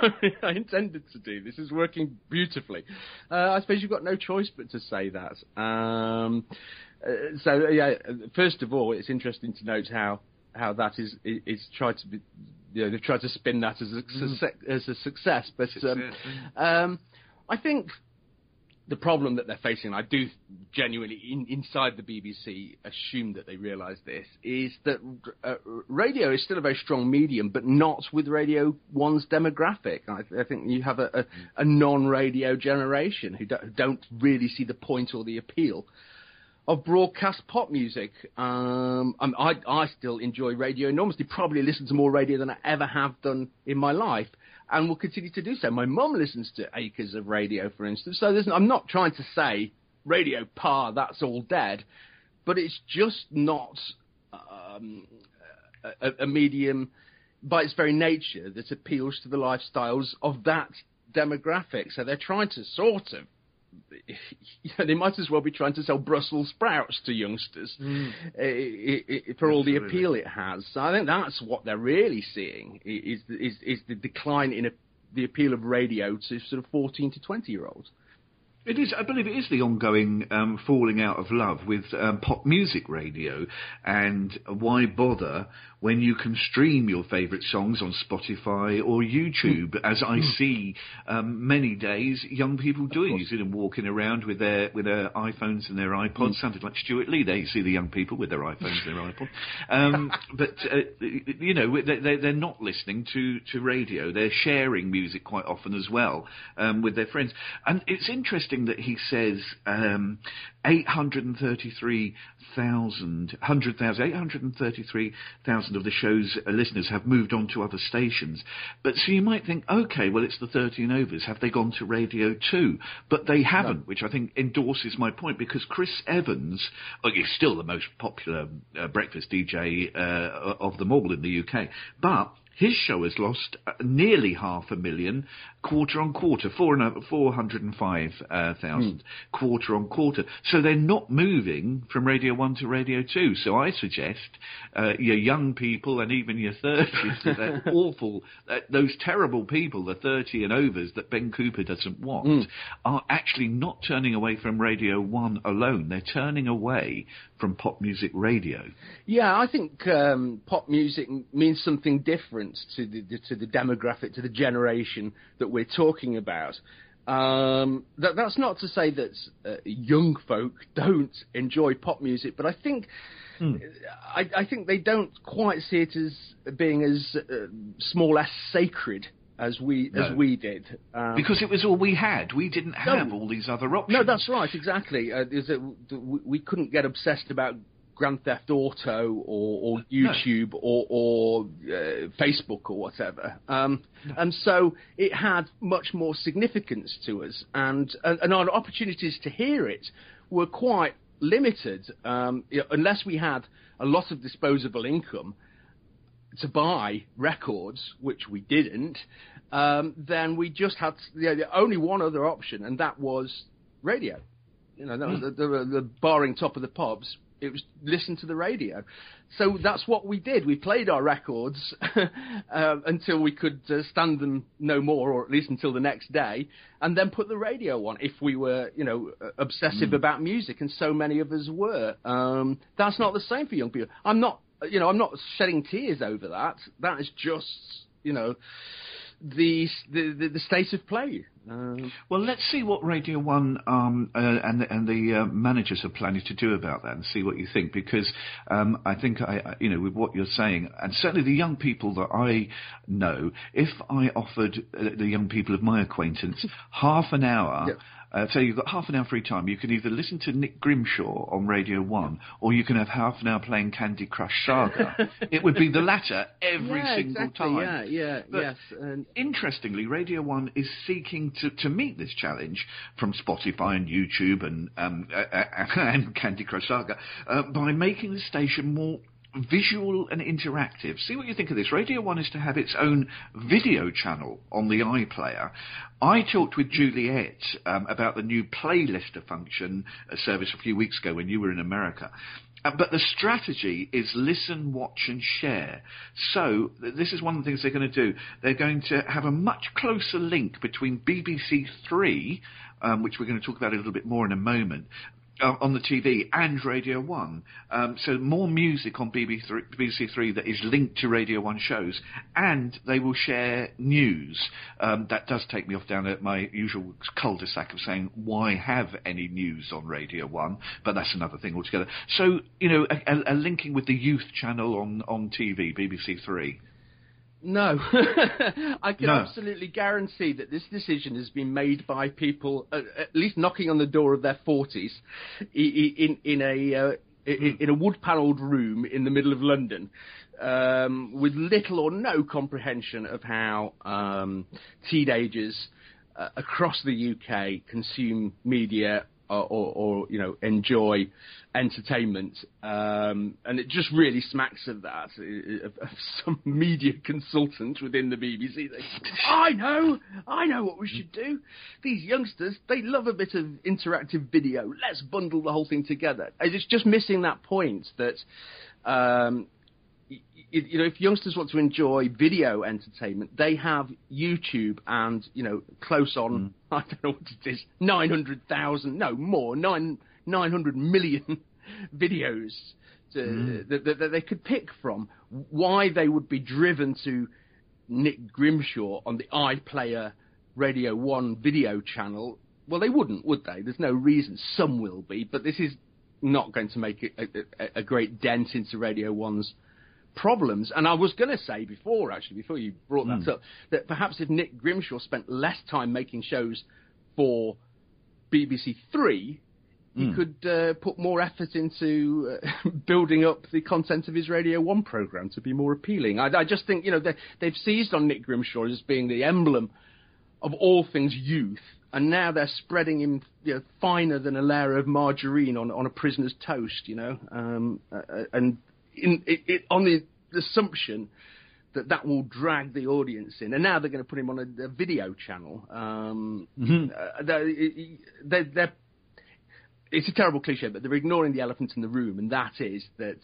I intended to do. This is working beautifully. Uh, I suppose you've got no choice but to say that. Um, uh, so, yeah, first of all, it's interesting to note how how that is is, is tried to be, you know, they've tried to spin that as a, mm. as a success. But um, um, I think the problem that they're facing, I do genuinely, in, inside the B B C, assume that they realise this, is that uh, radio is still a very strong medium, but not with Radio one's demographic. I, I think you have a, a, a non-radio generation who don't, who don't really see the point or the appeal of broadcast pop music. Um, I, I still enjoy radio enormously, probably listen to more radio than I ever have done in my life, and will continue to do so. My mum listens to acres of radio, for instance, so there's, I'm not trying to say radio par, that's all dead, but it's just not um, a, a medium by its very nature that appeals to the lifestyles of that demographic. So they're trying to sort of, you know, they might as well be trying to sell Brussels sprouts to youngsters mm. it, it, for all the appeal it has. So I think that's what they're really seeing is is, is the decline in a, the appeal of radio to sort of fourteen to twenty year olds.
It is, I believe it is the ongoing um, falling out of love with um, pop music radio, and why bother when you can stream your favourite songs on Spotify or YouTube, mm. as I mm. see um, many days young people doing. You see them walking around with their with their iPhones and their iPods. Mm. Sounded like Stuart Lee. There you see the young people with their iPhones and their iPods. Um, but, uh, you know, they, they're not listening to, to radio. They're sharing music quite often as well um, with their friends. And it's interesting that he says um, eight hundred thirty-three thousand, one hundred thousand, eight hundred thirty-three thousand of the show's uh, listeners have moved on to other stations. But so you might think, okay, well, it's the thirty and overs. Have they gone to Radio two? But they haven't, no. Which I think endorses my point, because Chris Evans oh, is still the most popular uh, breakfast D J uh, of them all in the U K. But his show has lost uh, nearly half a million, quarter on quarter, four and four hundred and five uh, thousand, mm. quarter on quarter. So they're not moving from Radio One to Radio Two. So I suggest uh, your young people and even your thirties, that awful, uh, those terrible people, the thirty and overs that Ben Cooper doesn't want, mm. are actually not turning away from Radio One alone. They're turning away from pop music radio.
Yeah, I think um, pop music means something different to the, to the demographic, to the generation that we're talking about. Um, that, that's not to say that uh, young folk don't enjoy pop music, but I think mm. I, I think they don't quite see it as being as uh, small as sacred as we no. as we did, um,
because it was all we had. We didn't have no, all these other options.
No, that's right, exactly. Uh, is it, we couldn't get obsessed about Grand Theft Auto or, or YouTube no. or, or uh, Facebook or whatever, um, no. and so it had much more significance to us, and and, and our opportunities to hear it were quite limited, um, you know, unless we had a lot of disposable income to buy records, which we didn't. Um, then we just had you know, only one other option, and that was radio. You know, that was the, the, the barring top of the pops. It was listen to the radio. So that's what we did. We played our records uh, until we could uh, stand them no more, or at least until the next day, and then put the radio on if we were, you know, obsessive mm. about music, and so many of us were. Um, that's not the same for young people. I'm not, you know, I'm not shedding tears over that. That is just, you know, the the, the, the state of play. Um,
well, let's see what Radio One um, uh, and the, and the uh, managers are planning to do about that, and see what you think. Because um, I think, I, you know, with what you're saying, and certainly the young people that I know, if I offered uh, the young people of my acquaintance half an hour. Yep. Uh, so you've got half an hour free time. You can either listen to Nick Grimshaw on Radio One, or you can have half an hour playing Candy Crush Saga. It would be the latter every
yeah,
single
exactly,
time.
Yeah, yeah,
but
yes. And
interestingly, Radio One is seeking to, to meet this challenge from Spotify and YouTube and um, uh, uh, and Candy Crush Saga uh, by making the station more visual and interactive. See what you think of this. Radio One is to have its own video channel on the iPlayer. I talked with Juliet um, about the new playlister function uh, service a few weeks ago when you were in America. Uh, but the strategy is listen, watch and share. So th- this is one of the things they're going to do. They're going to have a much closer link between B B C Three, um, which we're going to talk about a little bit more in a moment, Uh, on the T V, and Radio One. Um, so more music on B B C Three that is linked to Radio One shows, and they will share news. Um, that does take me off down at my usual cul-de-sac of saying, why have any news on Radio One? But that's another thing altogether. So, you know, a, a, a linking with the youth channel on, on T V, B B C Three.
No, I can
no.
absolutely guarantee that this decision has been made by people uh, at least knocking on the door of their forties in in a uh, in, in a wood-panelled room in the middle of London, um, with little or no comprehension of how um, teenagers uh, across the U K consume media or, or, or you know enjoy entertainment, um, and it just really smacks of that, of, of some media consultant within the B B C. They, I know, I know what we should do. These youngsters, they love a bit of interactive video. Let's bundle the whole thing together. It's just missing that point that, um, you, you know, if youngsters want to enjoy video entertainment, they have YouTube and, you know, close on, mm. I don't know what it is, nine hundred thousand, no, more, nine, nine hundred million videos to, mm. that, that, that they could pick from. Why they would be driven to Nick Grimshaw on the iPlayer Radio One video channel, well, they wouldn't, would they? There's no reason. Some will be, but this is not going to make a, a, a great dent into Radio One's problems. And I was going to say before, actually, before you brought that mm. up, that perhaps if Nick Grimshaw spent less time making shows for B B C Three, he mm. could uh, put more effort into uh, building up the content of his Radio One programme to be more appealing. I, I just think, you know, they, they've seized on Nick Grimshaw as being the emblem of all things youth, and now they're spreading him, you know, finer than a layer of margarine on, on a prisoner's toast, you know, um, uh, and in, it, it, on the assumption that that will drag the audience in. And now they're going to put him on a, a video channel. Um, mm-hmm. uh, they're, they're, they're, it's a terrible cliche, but they're ignoring the elephant in the room, and that is that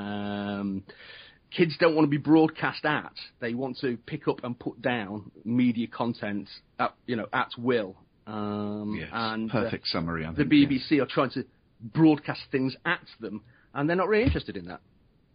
um, kids don't want to be broadcast at. They want to pick up and put down media content at, you know, at will. Um,
yes,
and
perfect
uh,
summary. I think,
the B B C
yeah.
are trying to broadcast things at them, and they're not really interested in that.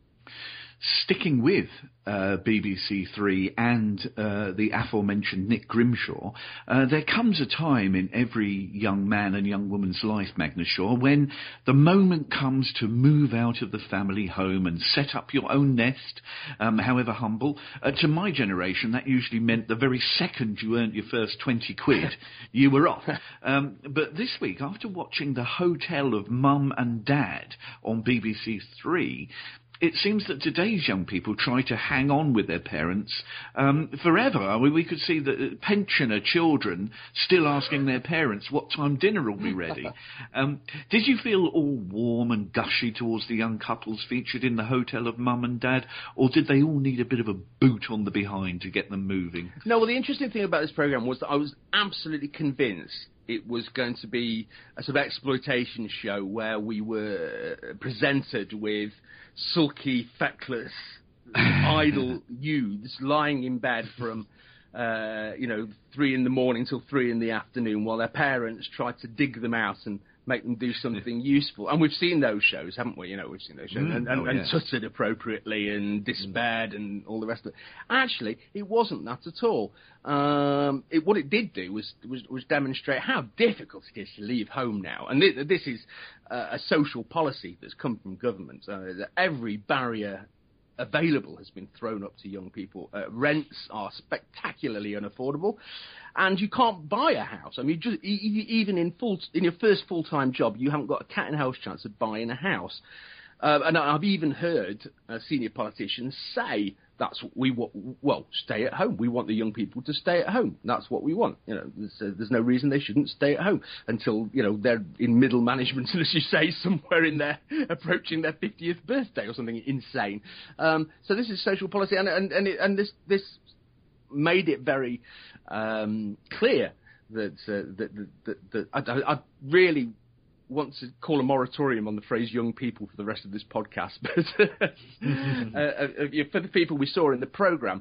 Sticking with uh, B B C Three and uh, the aforementioned Nick Grimshaw, uh, there comes a time in every young man and young woman's life, Magnus Shaw, when the moment comes to move out of the family home and set up your own nest, um, however humble. Uh, to my generation, that usually meant the very second you earned your first twenty quid, you were off. Um, but this week, after watching The Hotel of Mum and Dad on B B C Three, it seems that today's young people try to hang on with their parents um, forever. I mean, we could see the pensioner children still asking their parents what time dinner will be ready. Um, did you feel all warm and gushy towards the young couples featured in The Hotel of Mum and Dad, or did they all need a bit of a boot on the behind to get them moving?
No, well, the interesting thing about this programme was that I was absolutely convinced it was going to be a sort of exploitation show where we were presented with sulky, feckless, idle youths lying in bed from, uh, you know, three in the morning till three in the afternoon while their parents tried to dig them out and make them do something useful. And we've seen those shows, haven't we? You know, we've seen those shows.
Mm,
and, and,
oh,
and
yeah.
tutted appropriately and despaired and all the rest of it. Actually, it wasn't that at all. Um, it, what it did do was, was was demonstrate how difficult it is to leave home now. And this, this is uh, a social policy that's come from government. Uh, that every barrier available has been thrown up to young people. Uh, rents are spectacularly unaffordable, and you can't buy a house. I mean, just, e- even in full in your first full-time job, you haven't got a cat and house chance of buying a house. Uh, and I've even heard uh, senior politicians say that's what we want. Well, stay at home. We want the young people to stay at home. That's what we want. You know, there's, uh, there's no reason they shouldn't stay at home until, you know, they're in middle management and, as you say, somewhere in their approaching their fiftieth birthday or something insane. Um, so this is social policy, and and and, it, and this this made it very um, clear that uh, that that, that, that I, I really want to call a moratorium on the phrase young people for the rest of this podcast, but uh, uh, for the people we saw in the programme,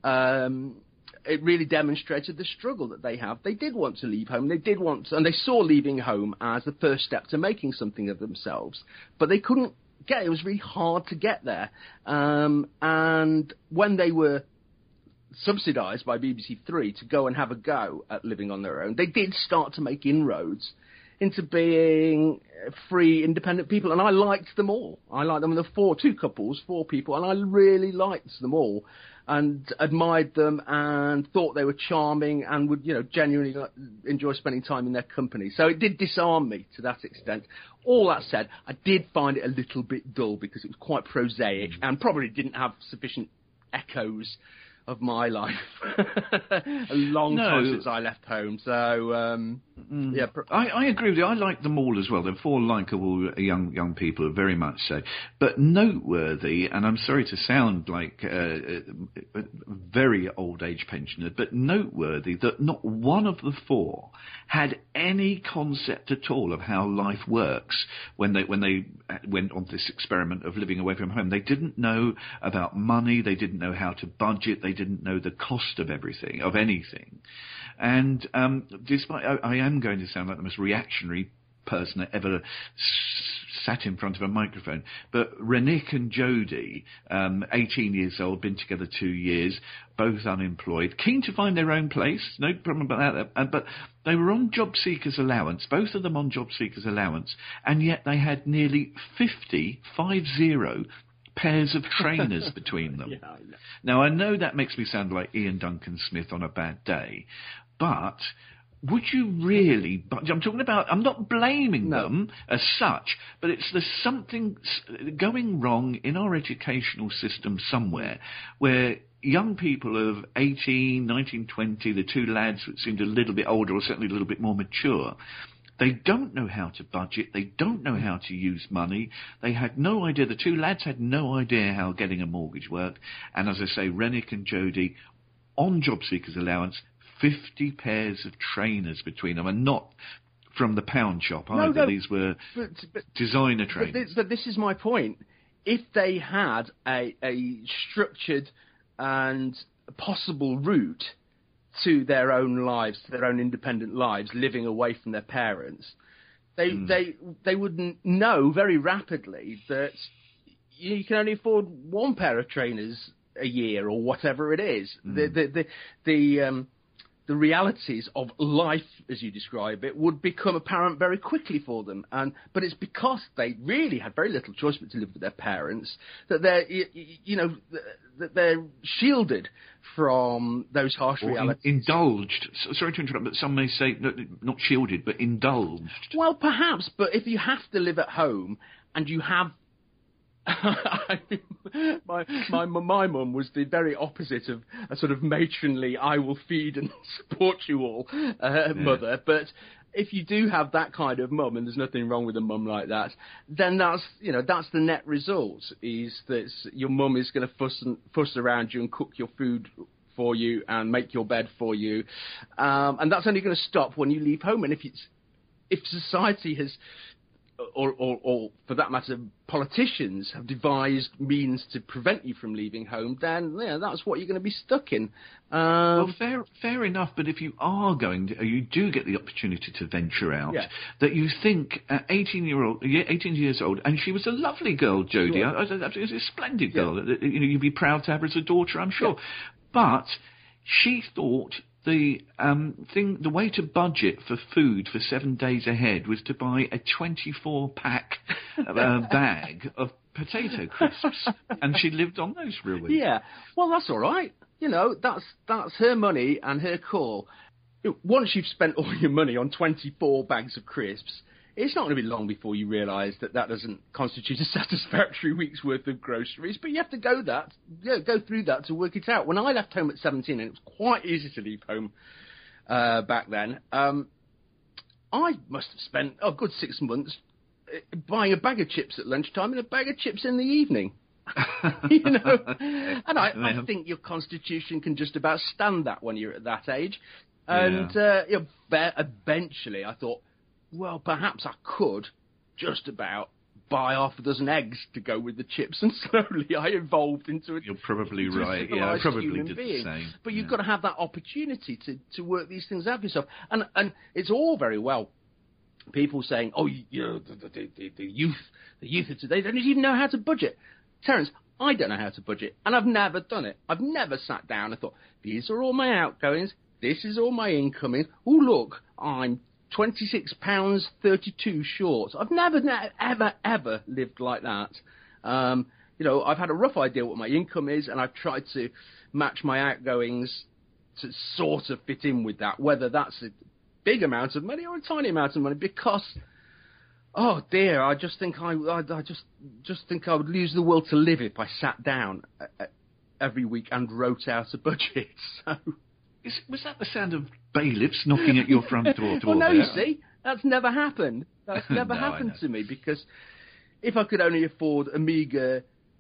um, it really demonstrated the struggle that they have. They did want to leave home, they did want to, and they saw leaving home as the first step to making something of themselves, but they couldn't get it. It was really hard to get there. Um, and when they were subsidised by B B C Three to go and have a go at living on their own, they did start to make inroads into being free, independent people, and I liked them all. I liked them. There were four, two couples, four people, and I really liked them all, and admired them, and thought they were charming, and would, you know, genuinely enjoy spending time in their company. So it did disarm me to that extent. All that said, I did find it a little bit dull because it was quite prosaic and probably didn't have sufficient echoes of my life. A long
No.
time since I left home, so um,
Mm.
yeah. Pr-
I, I agree with you. I like them all as well. They're four likeable young young people, very much so. But noteworthy, and I'm sorry to sound like uh, a very old age pensioner, but noteworthy that not one of the four had any concept at all of how life works when they when they went on this experiment of living away from home. They didn't know about money. They didn't know how to budget. They didn't know the cost of everything, of anything. And um, despite, I, I am going to sound like the most reactionary person that ever s- sat in front of a microphone, but Renick and Jodie, um, eighteen years old, been together two years, both unemployed, keen to find their own place, no problem about that, uh, but they were on job seekers allowance, both of them on job seekers allowance, and yet they had nearly fifty, five zero, pairs of trainers between them.
Yeah, I know.
Now, I know that makes me sound like Ian Duncan Smith on a bad day, but would you really... But I'm talking about... I'm not blaming
No.
them as such, but it's there's something s- going wrong in our educational system somewhere where young people of eighteen, nineteen, twenty, the two lads that seemed a little bit older or certainly a little bit more mature, they don't know how to budget. They don't know how to use money. They had no idea. The two lads had no idea how getting a mortgage worked. And as I say, Renick and Jodie, on job seekers allowance, fifty pairs of trainers between them, and not from the pound shop
No,
either.
no,
These were
but, but,
designer
but,
trainers.
this, but this is my point. If they had a, a structured and possible route to their own lives, to their own independent lives, living away from their parents, they
Mm.
they they would know very rapidly that you can only afford one pair of trainers a year or whatever it is.
Mm.
The the the, the um, the realities of life, as you describe it, would become apparent very quickly for them. And but it's because they really had very little choice but to live with their parents that they're, you, you know, that they're shielded from those harsh
Or in-
realities.
indulged. S- Sorry to interrupt, but some may say no, not shielded, but indulged.
Well, perhaps, but if you have to live at home and you have my my my mum was the very opposite of a sort of matronly I will feed and support you all uh, mother, but if you do have that kind of mum, and there's nothing wrong with a mum like that, then that's, you know, that's the net result, is that your mum is going to fuss and fuss around you and cook your food for you and make your bed for you. Um, and that's only going to stop when you leave home. And if it's, if society has, or, or, or for that matter, politicians have devised means to prevent you from leaving home, then yeah, that's what you're going to be stuck in. Um,
well, fair, fair enough. But if you are going to, you do get the opportunity to venture out,
yeah.
that you think at eighteen year old, eighteen years old, and she was a lovely girl, Jodie.
Yeah.
I, I, she was a splendid
Yeah.
girl. You know, you'd be proud to have her as a daughter, I'm sure.
Yeah.
But she thought the um, thing, the way to budget for food for seven days ahead was to buy a twenty-four pack uh, bag of potato crisps, and she lived on those for a week.
Yeah, well, that's all right. You know, that's that's her money and her call. Once you've spent all your money on twenty-four bags of crisps, it's not going to be long before you realise that that doesn't constitute a satisfactory week's worth of groceries. But you have to go that, yeah, go through that to work it out. When I left home at seventeen, and it was quite easy to leave home uh, back then, um, I must have spent a good six months buying a bag of chips at lunchtime and a bag of chips in the evening. You know, and I, I think your constitution can just about stand that when you're at that age. And
Yeah.
uh, you know, eventually, I thought, well, perhaps I could just about buy half a dozen eggs to go with the chips, and slowly I evolved into a
You're probably
into a
right. Yeah, I
civilised
probably
human
did
being.
the same.
But you've
Yeah.
got to have that opportunity to, to work these things out for yourself. And and it's all very well people saying, oh, you, you know, the, the, the, the youth, the youth of today, they don't even know how to budget. Terence, I don't know how to budget, and I've never done it. I've never sat down and thought, these are all my outgoings, this is all my incomings. Oh, look, I'm twenty-six pounds thirty-two short. I've never, never, ever, ever lived like that. Um, you know, I've had a rough idea what my income is, and I've tried to match my outgoings to sort of fit in with that, whether that's a big amount of money or a tiny amount of money, because, oh dear, I just think I, I, I just, just think I would lose the will to live if I sat down uh, every week and wrote out a budget. So.
Is, was that the sound of bailiffs knocking at your front door?
Well, no,
there?
you see, that's never happened. That's never
No, I
happened
know.
to me, because if I could only afford a meagre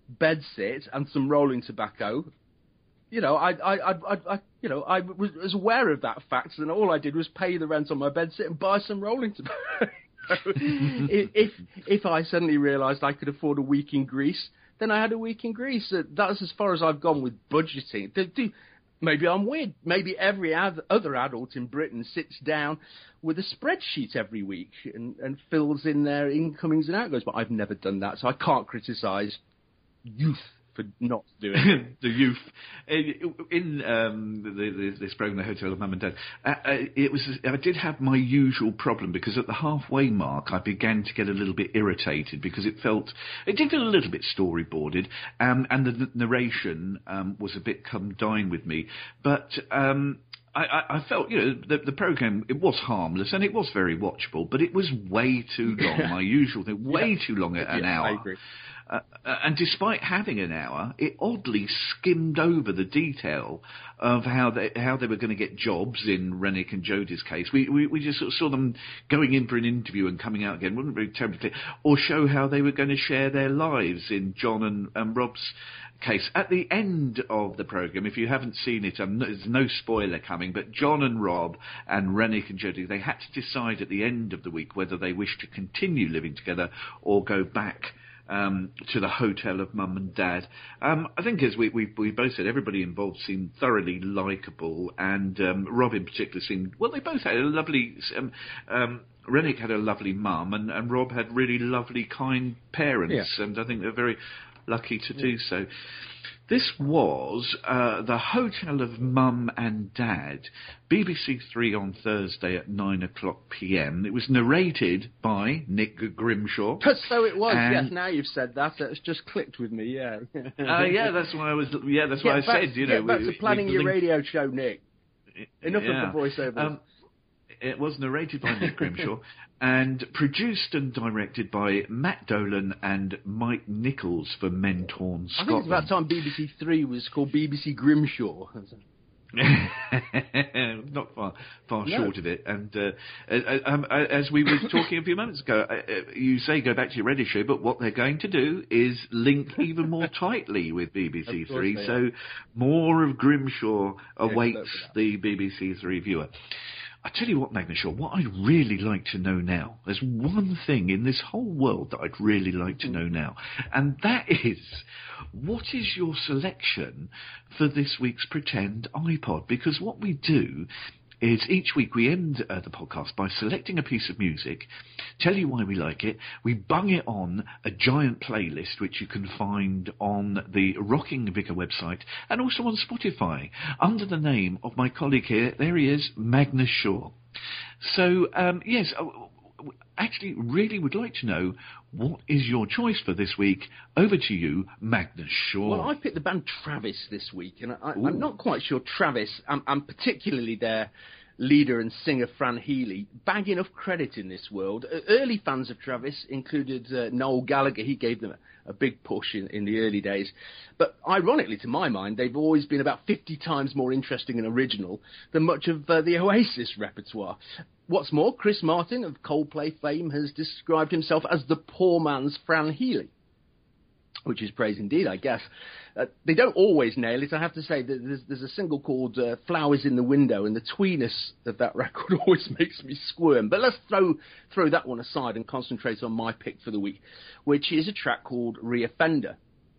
bedsit and some rolling tobacco, you know, I, I, I, I, I you know, I was, was aware of that fact, and all I did was pay the rent on my bedsit and buy some rolling tobacco. So if, if if I suddenly realised I could afford a week in Greece, then I had a week in Greece. That's as far as I've gone with budgeting. Do, do, Maybe I'm weird. Maybe every ad- other adult in Britain sits down with a spreadsheet every week and, and fills in their incomings and outgoings. But I've never done that, so I can't criticise youth for not doing it.
The youth in, in um, the, the, this program, The Hotel of Mum and Dad. Uh, uh, it was. I did have my usual problem, because at the halfway mark, I began to get a little bit irritated, because it felt it did feel a little bit storyboarded, um, and the, the narration um, was a bit come dine with me, but. Um, I, I, I felt, you know, the, the programme, it was harmless and it was very watchable, but it was way too long, my usual thing, way
Yeah.
too long at an
Yeah,
hour.
I agree.
Uh, uh, and despite having an hour, it oddly skimmed over the detail of how they how they were going to get jobs in Rennick and Jodie's case. We, we we just sort of saw them going in for an interview and coming out again. Wasn't very terribly clear. Or show how they were going to share their lives in John and, and Rob's case. At the end of the programme, if you haven't seen it, um, there's no spoiler coming, but John and Rob and Rennick and Jodie, they had to decide at the end of the week whether they wished to continue living together or go back Um, to the hotel of Mum and Dad. Um, I think, as we, we we both said, everybody involved seemed thoroughly likeable, and um, Rob in particular seemed, well, they both had a lovely, um, um, Rennick had a lovely mum, and, and Rob had really lovely, kind parents,
Yeah.
and I think they're very lucky to do so. This was uh, the Hotel of Mum and Dad, B B C Three on Thursday at nine o'clock p m. It was narrated by Nick Grimshaw.
So it was,
And-
yes, now you've said that, it's just clicked with me, yeah.
Uh, yeah, that's why I was. Yeah, that's
Get
why I
back,
said. You know,
get back
we-
to
we-
planning
we
your
linked-
radio show, Nick. Enough
yeah.
of the voiceovers.
Um, it was narrated by Nick Grimshaw and produced and directed by Matt Dolan and Mike Nichols for Mentorn
I
Scotland.
think it's about time B B C Three was called B B C Grimshaw.
Not far, far
No.
short of it. And uh, uh, um, uh, as we were talking a few moments ago, uh, uh, you say go back to your radio show, but what they're going to do is link even more tightly with B B C
Of course
Three.
they
So
are.
more of Grimshaw awaits
look for that.
the B B C Three viewer. I tell you what, Magna Shaw, what I'd really like to know now, there's one thing in this whole world that I'd really like to know now, and that is, what is your selection for this week's Pretend iPod? Because what we do is each week we end uh, the podcast by selecting a piece of music, tell you why we like it, we bung it on a giant playlist which you can find on the Rocking Vicar website and also on Spotify under the name of my colleague here. There he is, Magnus Shaw. So, um, yes, uh, actually really would like to know what is your choice for this week. Over to you, Magnus Shaw.
Well, I picked the band Travis this week, and I,
Ooh.
I'm not quite sure Travis, and, and particularly their leader and singer Fran Healy, bag enough credit in this world. Uh, early fans of Travis included uh, Noel Gallagher. He gave them a, a big push in, in the early days. But ironically, to my mind, they've always been about fifty times more interesting and original than much of uh, the Oasis repertoire. What's more, Chris Martin of Coldplay fame has described himself as the poor man's Fran Healy, which is praise indeed, I guess. Uh, they don't always nail it, I have to say. There's, there's a single called uh, Flowers in the Window, and the tweeness of that record always makes me squirm. But let's throw throw that one aside and concentrate on my pick for the week, which is a track called Reoffender.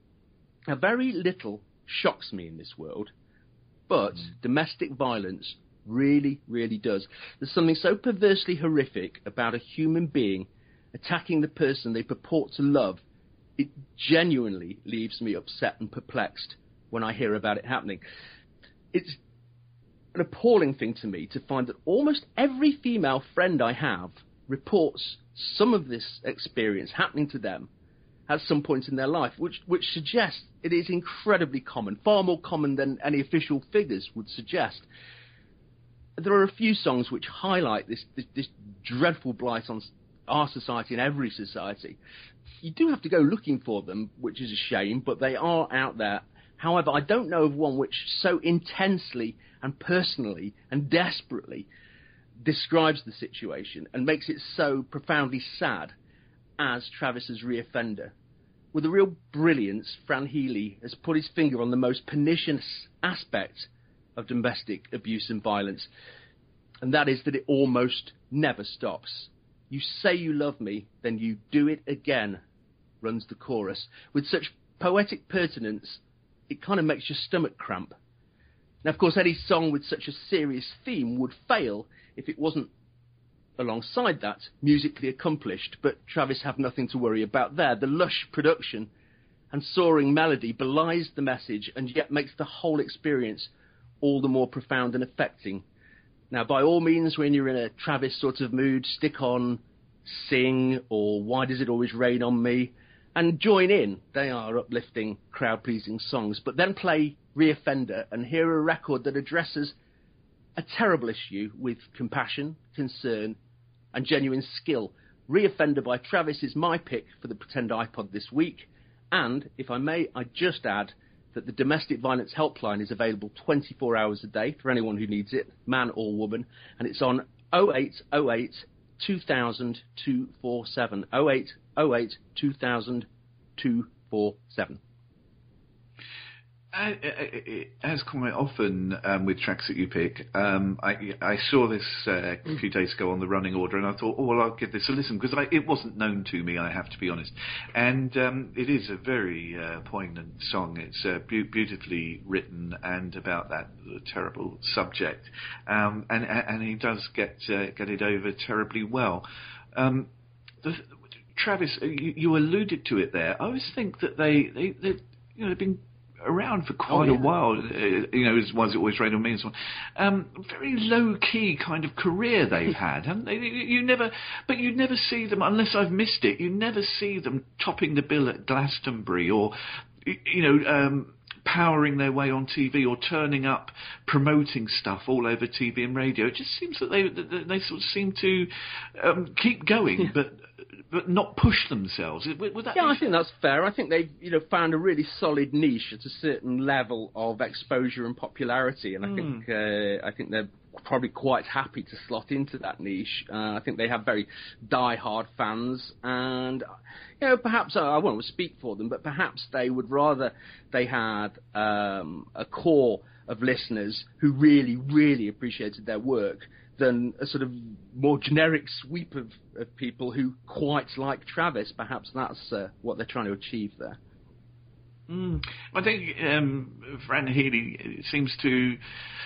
Now, very little shocks me in this world, but mm. domestic violence really, really does. There's something so perversely horrific about a human being attacking the person they purport to love. It genuinely leaves me upset and perplexed when I hear about it happening. It's an appalling thing to me to find that almost every female friend I have reports some of this experience happening to them at some point in their life, which, which suggests it is incredibly common, far more common than any official figures would suggest. There are a few songs which highlight this, this, this dreadful blight on our society and every society. You do have to go looking for them, which is a shame, but they are out there. However, I don't know of one which so intensely and personally and desperately describes the situation and makes it so profoundly sad as Travis's Reoffender. With a real brilliance, Fran Healy has put his finger on the most pernicious aspect of domestic abuse and violence, and that is that it almost never stops. You say you love me, then you do it again, runs the chorus. With such poetic pertinence, it kind of makes your stomach cramp. Now, of course, any song with such a serious theme would fail if it wasn't, alongside that, musically accomplished, but Travis have nothing to worry about there. The lush production and soaring melody belies the message and yet makes the whole experience all the more profound and affecting. Now, by all means, when you're in a Travis sort of mood, stick on Sing or Why Does It Always Rain on Me and join in. They are uplifting, crowd-pleasing songs. But then play Reoffender and hear a record that addresses a terrible issue with compassion, concern, and genuine skill. Reoffender by Travis is my pick for the Pretend iPod this week. And, if I may, I just add that the Domestic Violence Helpline is available twenty-four hours a day for anyone who needs it, man or woman, and it's on oh eight oh eight two thousand two four seven. oh eight oh eight two thousand two four seven.
Uh, as quite often um, with tracks that you pick, um, I, I saw this uh, a few days ago on the running order, and I thought, oh, well, I'll give this a listen, because it wasn't known to me, I have to be honest. And um, it is a very uh, poignant song. It's uh, be- beautifully written and about that terrible subject. Um, and, and he does get uh, get it over terribly well. Um, the, Travis, you, you alluded to it there. I always think that they, they, they you know, they've been around for quite oh, yeah. a while, uh, you know, as was it always rain on me and so on. Um, very low key kind of career they've had, haven't they? You never, but you never see them, unless I've missed it. You never see them topping the bill at Glastonbury or, you know, um, powering their way on T V or turning up, promoting stuff all over T V and radio. It just seems that they that they sort of seem to um, keep going, but but not push themselves. Would, would that
yeah,
be
I think that's fair. I think they've you know found a really solid niche at a certain level of exposure and popularity, and I mm. think uh, I think they're probably quite happy to slot into that niche. Uh, I think they have very die-hard fans, and you know perhaps uh, I won't speak for them, but perhaps they would rather they had um, a core of listeners who really, really appreciated their work than a sort of more generic sweep of, of people who quite like Travis. Perhaps that's uh, what they're trying to achieve there.
Mm. I think um, Fran Healy seems to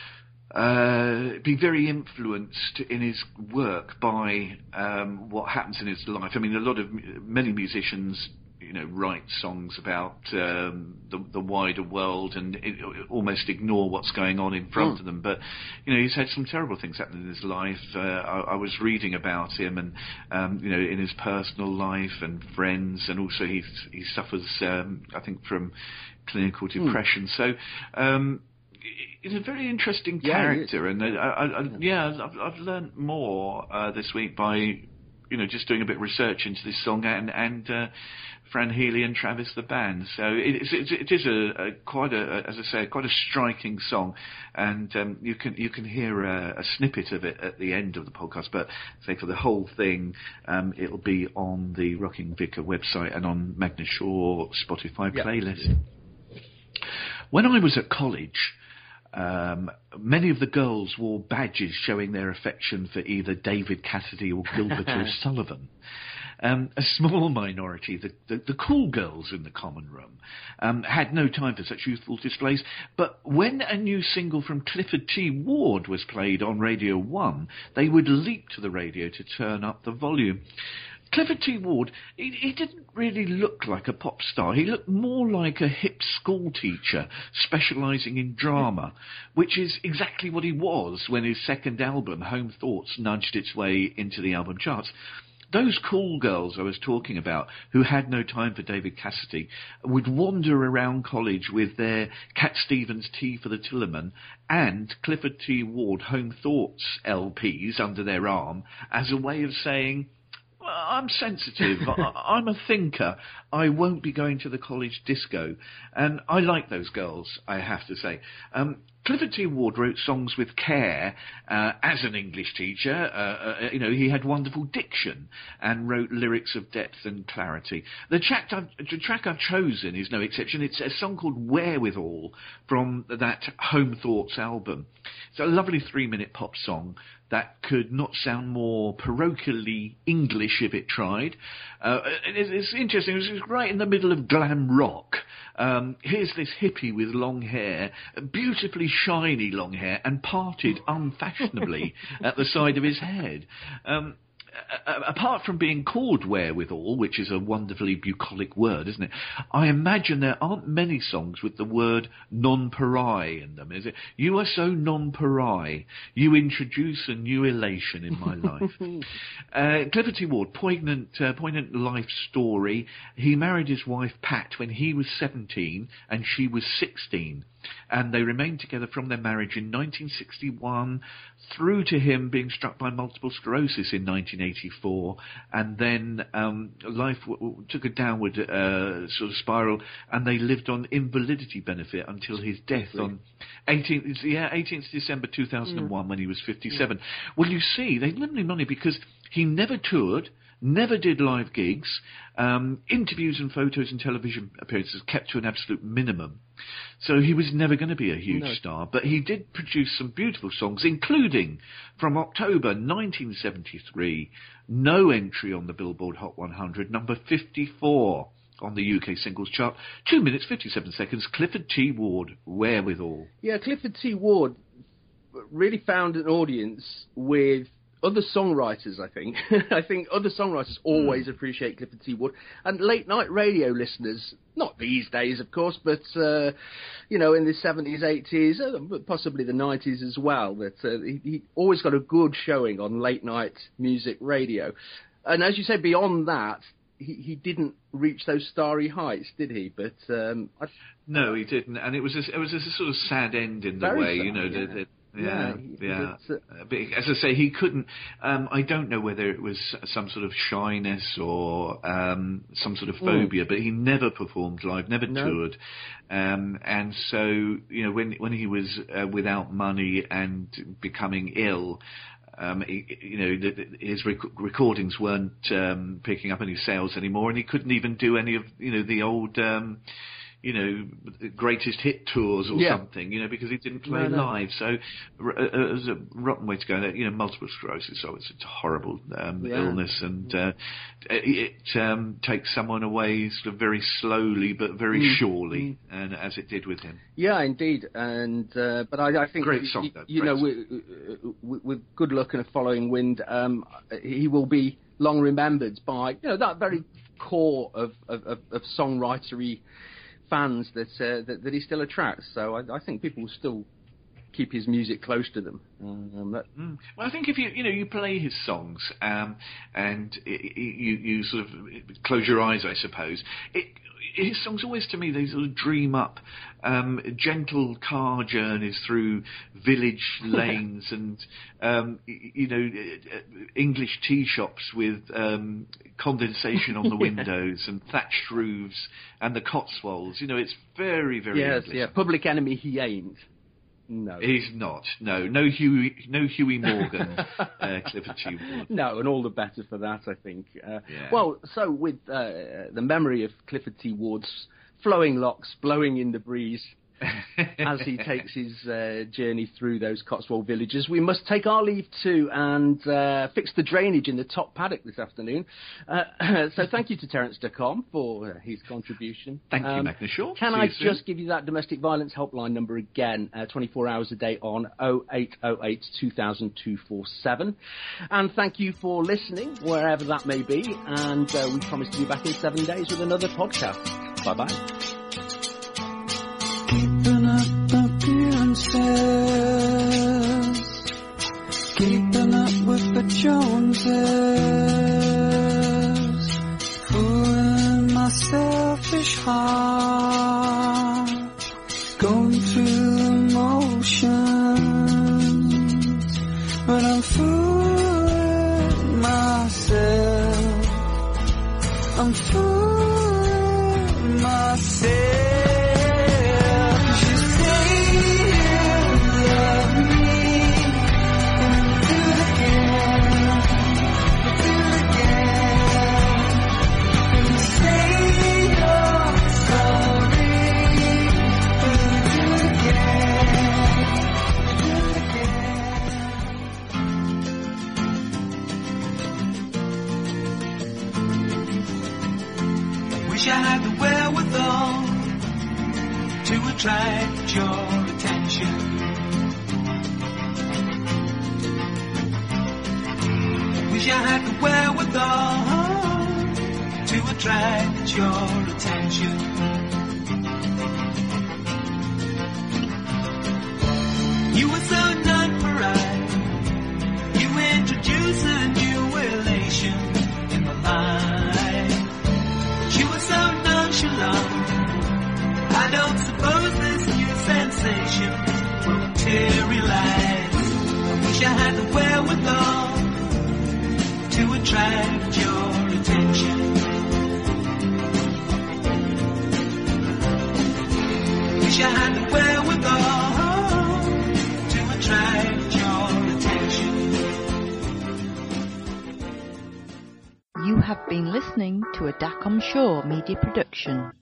uh, be very influenced in his work by um, what happens in his life. I mean, a lot of many musicians, you know, write songs about um, the, the wider world and it, almost ignore what's going on in front mm. of them. But, you know, he's had some terrible things happen in his life. Uh, I, I was reading about him and, um, you know, in his personal life and friends, and also he he suffers, um, I think, from clinical depression. Mm. So, um, he's a very interesting
yeah,
character, and I, I, I, yeah, I've, I've learned more uh, this week by, you know, just doing a bit of research into this song and and uh, Fran Healy and Travis the band. So it, it, it is a, a quite a, as I say, quite a striking song, and um, you can you can hear a, a snippet of it at the end of the podcast. But say for the whole thing, um, it'll be on the Rocking Vicar website and on Magna Shaw Spotify
yep.
playlist. When I was at college, Um, many of the girls wore badges showing their affection for either David Cassidy or Gilbert O'Sullivan. Um, a small minority, the, the, the cool girls in the common room, um, had no time for such youthful displays. But when a new single from Clifford T. Ward was played on Radio one, they would leap to the radio to turn up the volume. Clifford T. Ward, he, he didn't really look like a pop star. He looked more like a hip school teacher specialising in drama, which is exactly what he was when his second album, Home Thoughts, nudged its way into the album charts. Those cool girls I was talking about, who had no time for David Cassidy, would wander around college with their Cat Stevens Tea for the Tillerman and Clifford T. Ward Home Thoughts L Ps under their arm as a way of saying, I'm sensitive, I, I'm a thinker, I won't be going to the college disco. And I like those girls, I have to say. Um, Clifford T. Ward wrote songs with care uh, as an English teacher. Uh, uh, you know, he had wonderful diction and wrote lyrics of depth and clarity. The track I've, the track I've chosen is no exception. It's a song called Wherewithal from that Home Thoughts album. It's a lovely three-minute pop song that could not sound more parochially English if it tried. Uh, it, it's interesting. It was right in the middle of glam rock. Um, here's this hippie with long hair, beautifully shiny long hair, and parted unfashionably at the side of his head. Um, apart from being called Wherewithal, which is a wonderfully bucolic word, isn't it? I imagine there aren't many songs with the word nonpareil in them, is it? You are so nonpareil. You introduce a new elation in my life. uh, Clifford T. Ward, poignant, uh, poignant life story. He married his wife Pat when he was seventeen and she was sixteen. And they remained together from their marriage in nineteen sixty-one through to him being struck by multiple sclerosis in nineteen eighty-four. And then um, life w- w- took a downward uh, sort of spiral, and they lived on invalidity benefit until his death on eighteenth, yeah, eighteenth December two thousand one mm. when he was fifty-seven. Mm. Well, you see, they didn't have any money because he never toured, never did live gigs, um, interviews and photos and television appearances kept to an absolute minimum. So he was never going to be a huge no. star, but he did produce some beautiful songs, including from October nineteen seventy-three, no entry on the Billboard Hot one hundred, number fifty-four on the U K singles chart, two minutes, fifty-seven seconds, Clifford T. Ward, Wherewithal.
Yeah, Clifford T. Ward really found an audience with other songwriters, I think. I think other songwriters always mm. appreciate Clifford T. Ward. And late-night radio listeners, not these days, of course, but, uh, you know, in the seventies, eighties, uh, possibly the nineties as well, that uh, he, he always got a good showing on late-night music radio. And as you say, beyond that, he, he didn't reach those starry heights, did he? But um, I,
no, he didn't, and it was a, it was a sort of sad end in the way,
sad,
you know.
Yeah.
The, the, Yeah, yeah.
yeah.
Uh, but as I say, he couldn't. Um, I don't know whether it was some sort of shyness or um, some sort of phobia, mm. but he never performed live, never no. toured, um, and so you know when when he was uh, without money and becoming ill. Um, he, you know, the, the, his rec- recordings weren't um, picking up any sales anymore, and he couldn't even do any of you know the old. Um, you know, greatest hit tours or yeah. something, you know, because he didn't play no, no. live. So uh, it was a rotten way to go. You know, multiple sclerosis, so it's, it's a horrible um, yeah. illness, and uh, it, it um, takes someone away sort of very slowly but very mm. surely, mm. and as it did with him.
Yeah, indeed. And uh, but I, I think
great song, though.
You
great
know,
song.
With, with good luck and a following wind, um, he will be long remembered by you know that very core of of, of, of songwritery fans that, uh, that that he still attracts. So I, I think people will still keep his music close to them. Um, that...
mm. Well, I think if you you know you play his songs um, and it, it, you you sort of close your eyes, I suppose. It, his songs always to me they sort of dream up um, gentle car journeys through village lanes and um, you know English tea shops with um, condensation on the yeah. windows and thatched roofs and the Cotswolds. You know, it's very very
yes,
English.
yeah. Public Enemy, he ain't. No,
he's not. No, no Huey, no Huey Morgan, uh, Clifford T. Ward.
No, and all the better for that, I think. Uh,
yeah.
Well, so with uh, the memory of Clifford T. Ward's flowing locks blowing in the breeze as he takes his uh, journey through those Cotswold villages, we must take our leave too and uh, fix the drainage in the top paddock this afternoon. Uh, so thank you to Terence Dacom for uh, his contribution.
Thank
um,
you, Magnus Shaw.
Can
See
I
you
just give you that domestic violence helpline number again, uh, twenty-four hours a day on oh eight oh eight, two thousand, two four seven. And thank you for listening, wherever that may be, and uh, we promise to be back in seven days with another podcast. Bye-bye.
Keeping up appearances, keeping up with the Joneses, fooling my selfish heart, going through the motions, but I'm fooling myself, I'm fooling myself. I had the wherewithal to attract your attention. Wish I had the wherewithal to attract your attention. You were so non-polite. You introduced a new relation in my life. You were so nonchalant. I don't suppose this new sensation will materialize. I wish I had the wherewithal to attract your attention. Wish I had the wherewithal to attract your attention.
You have been listening to a Dacom Shaw media production.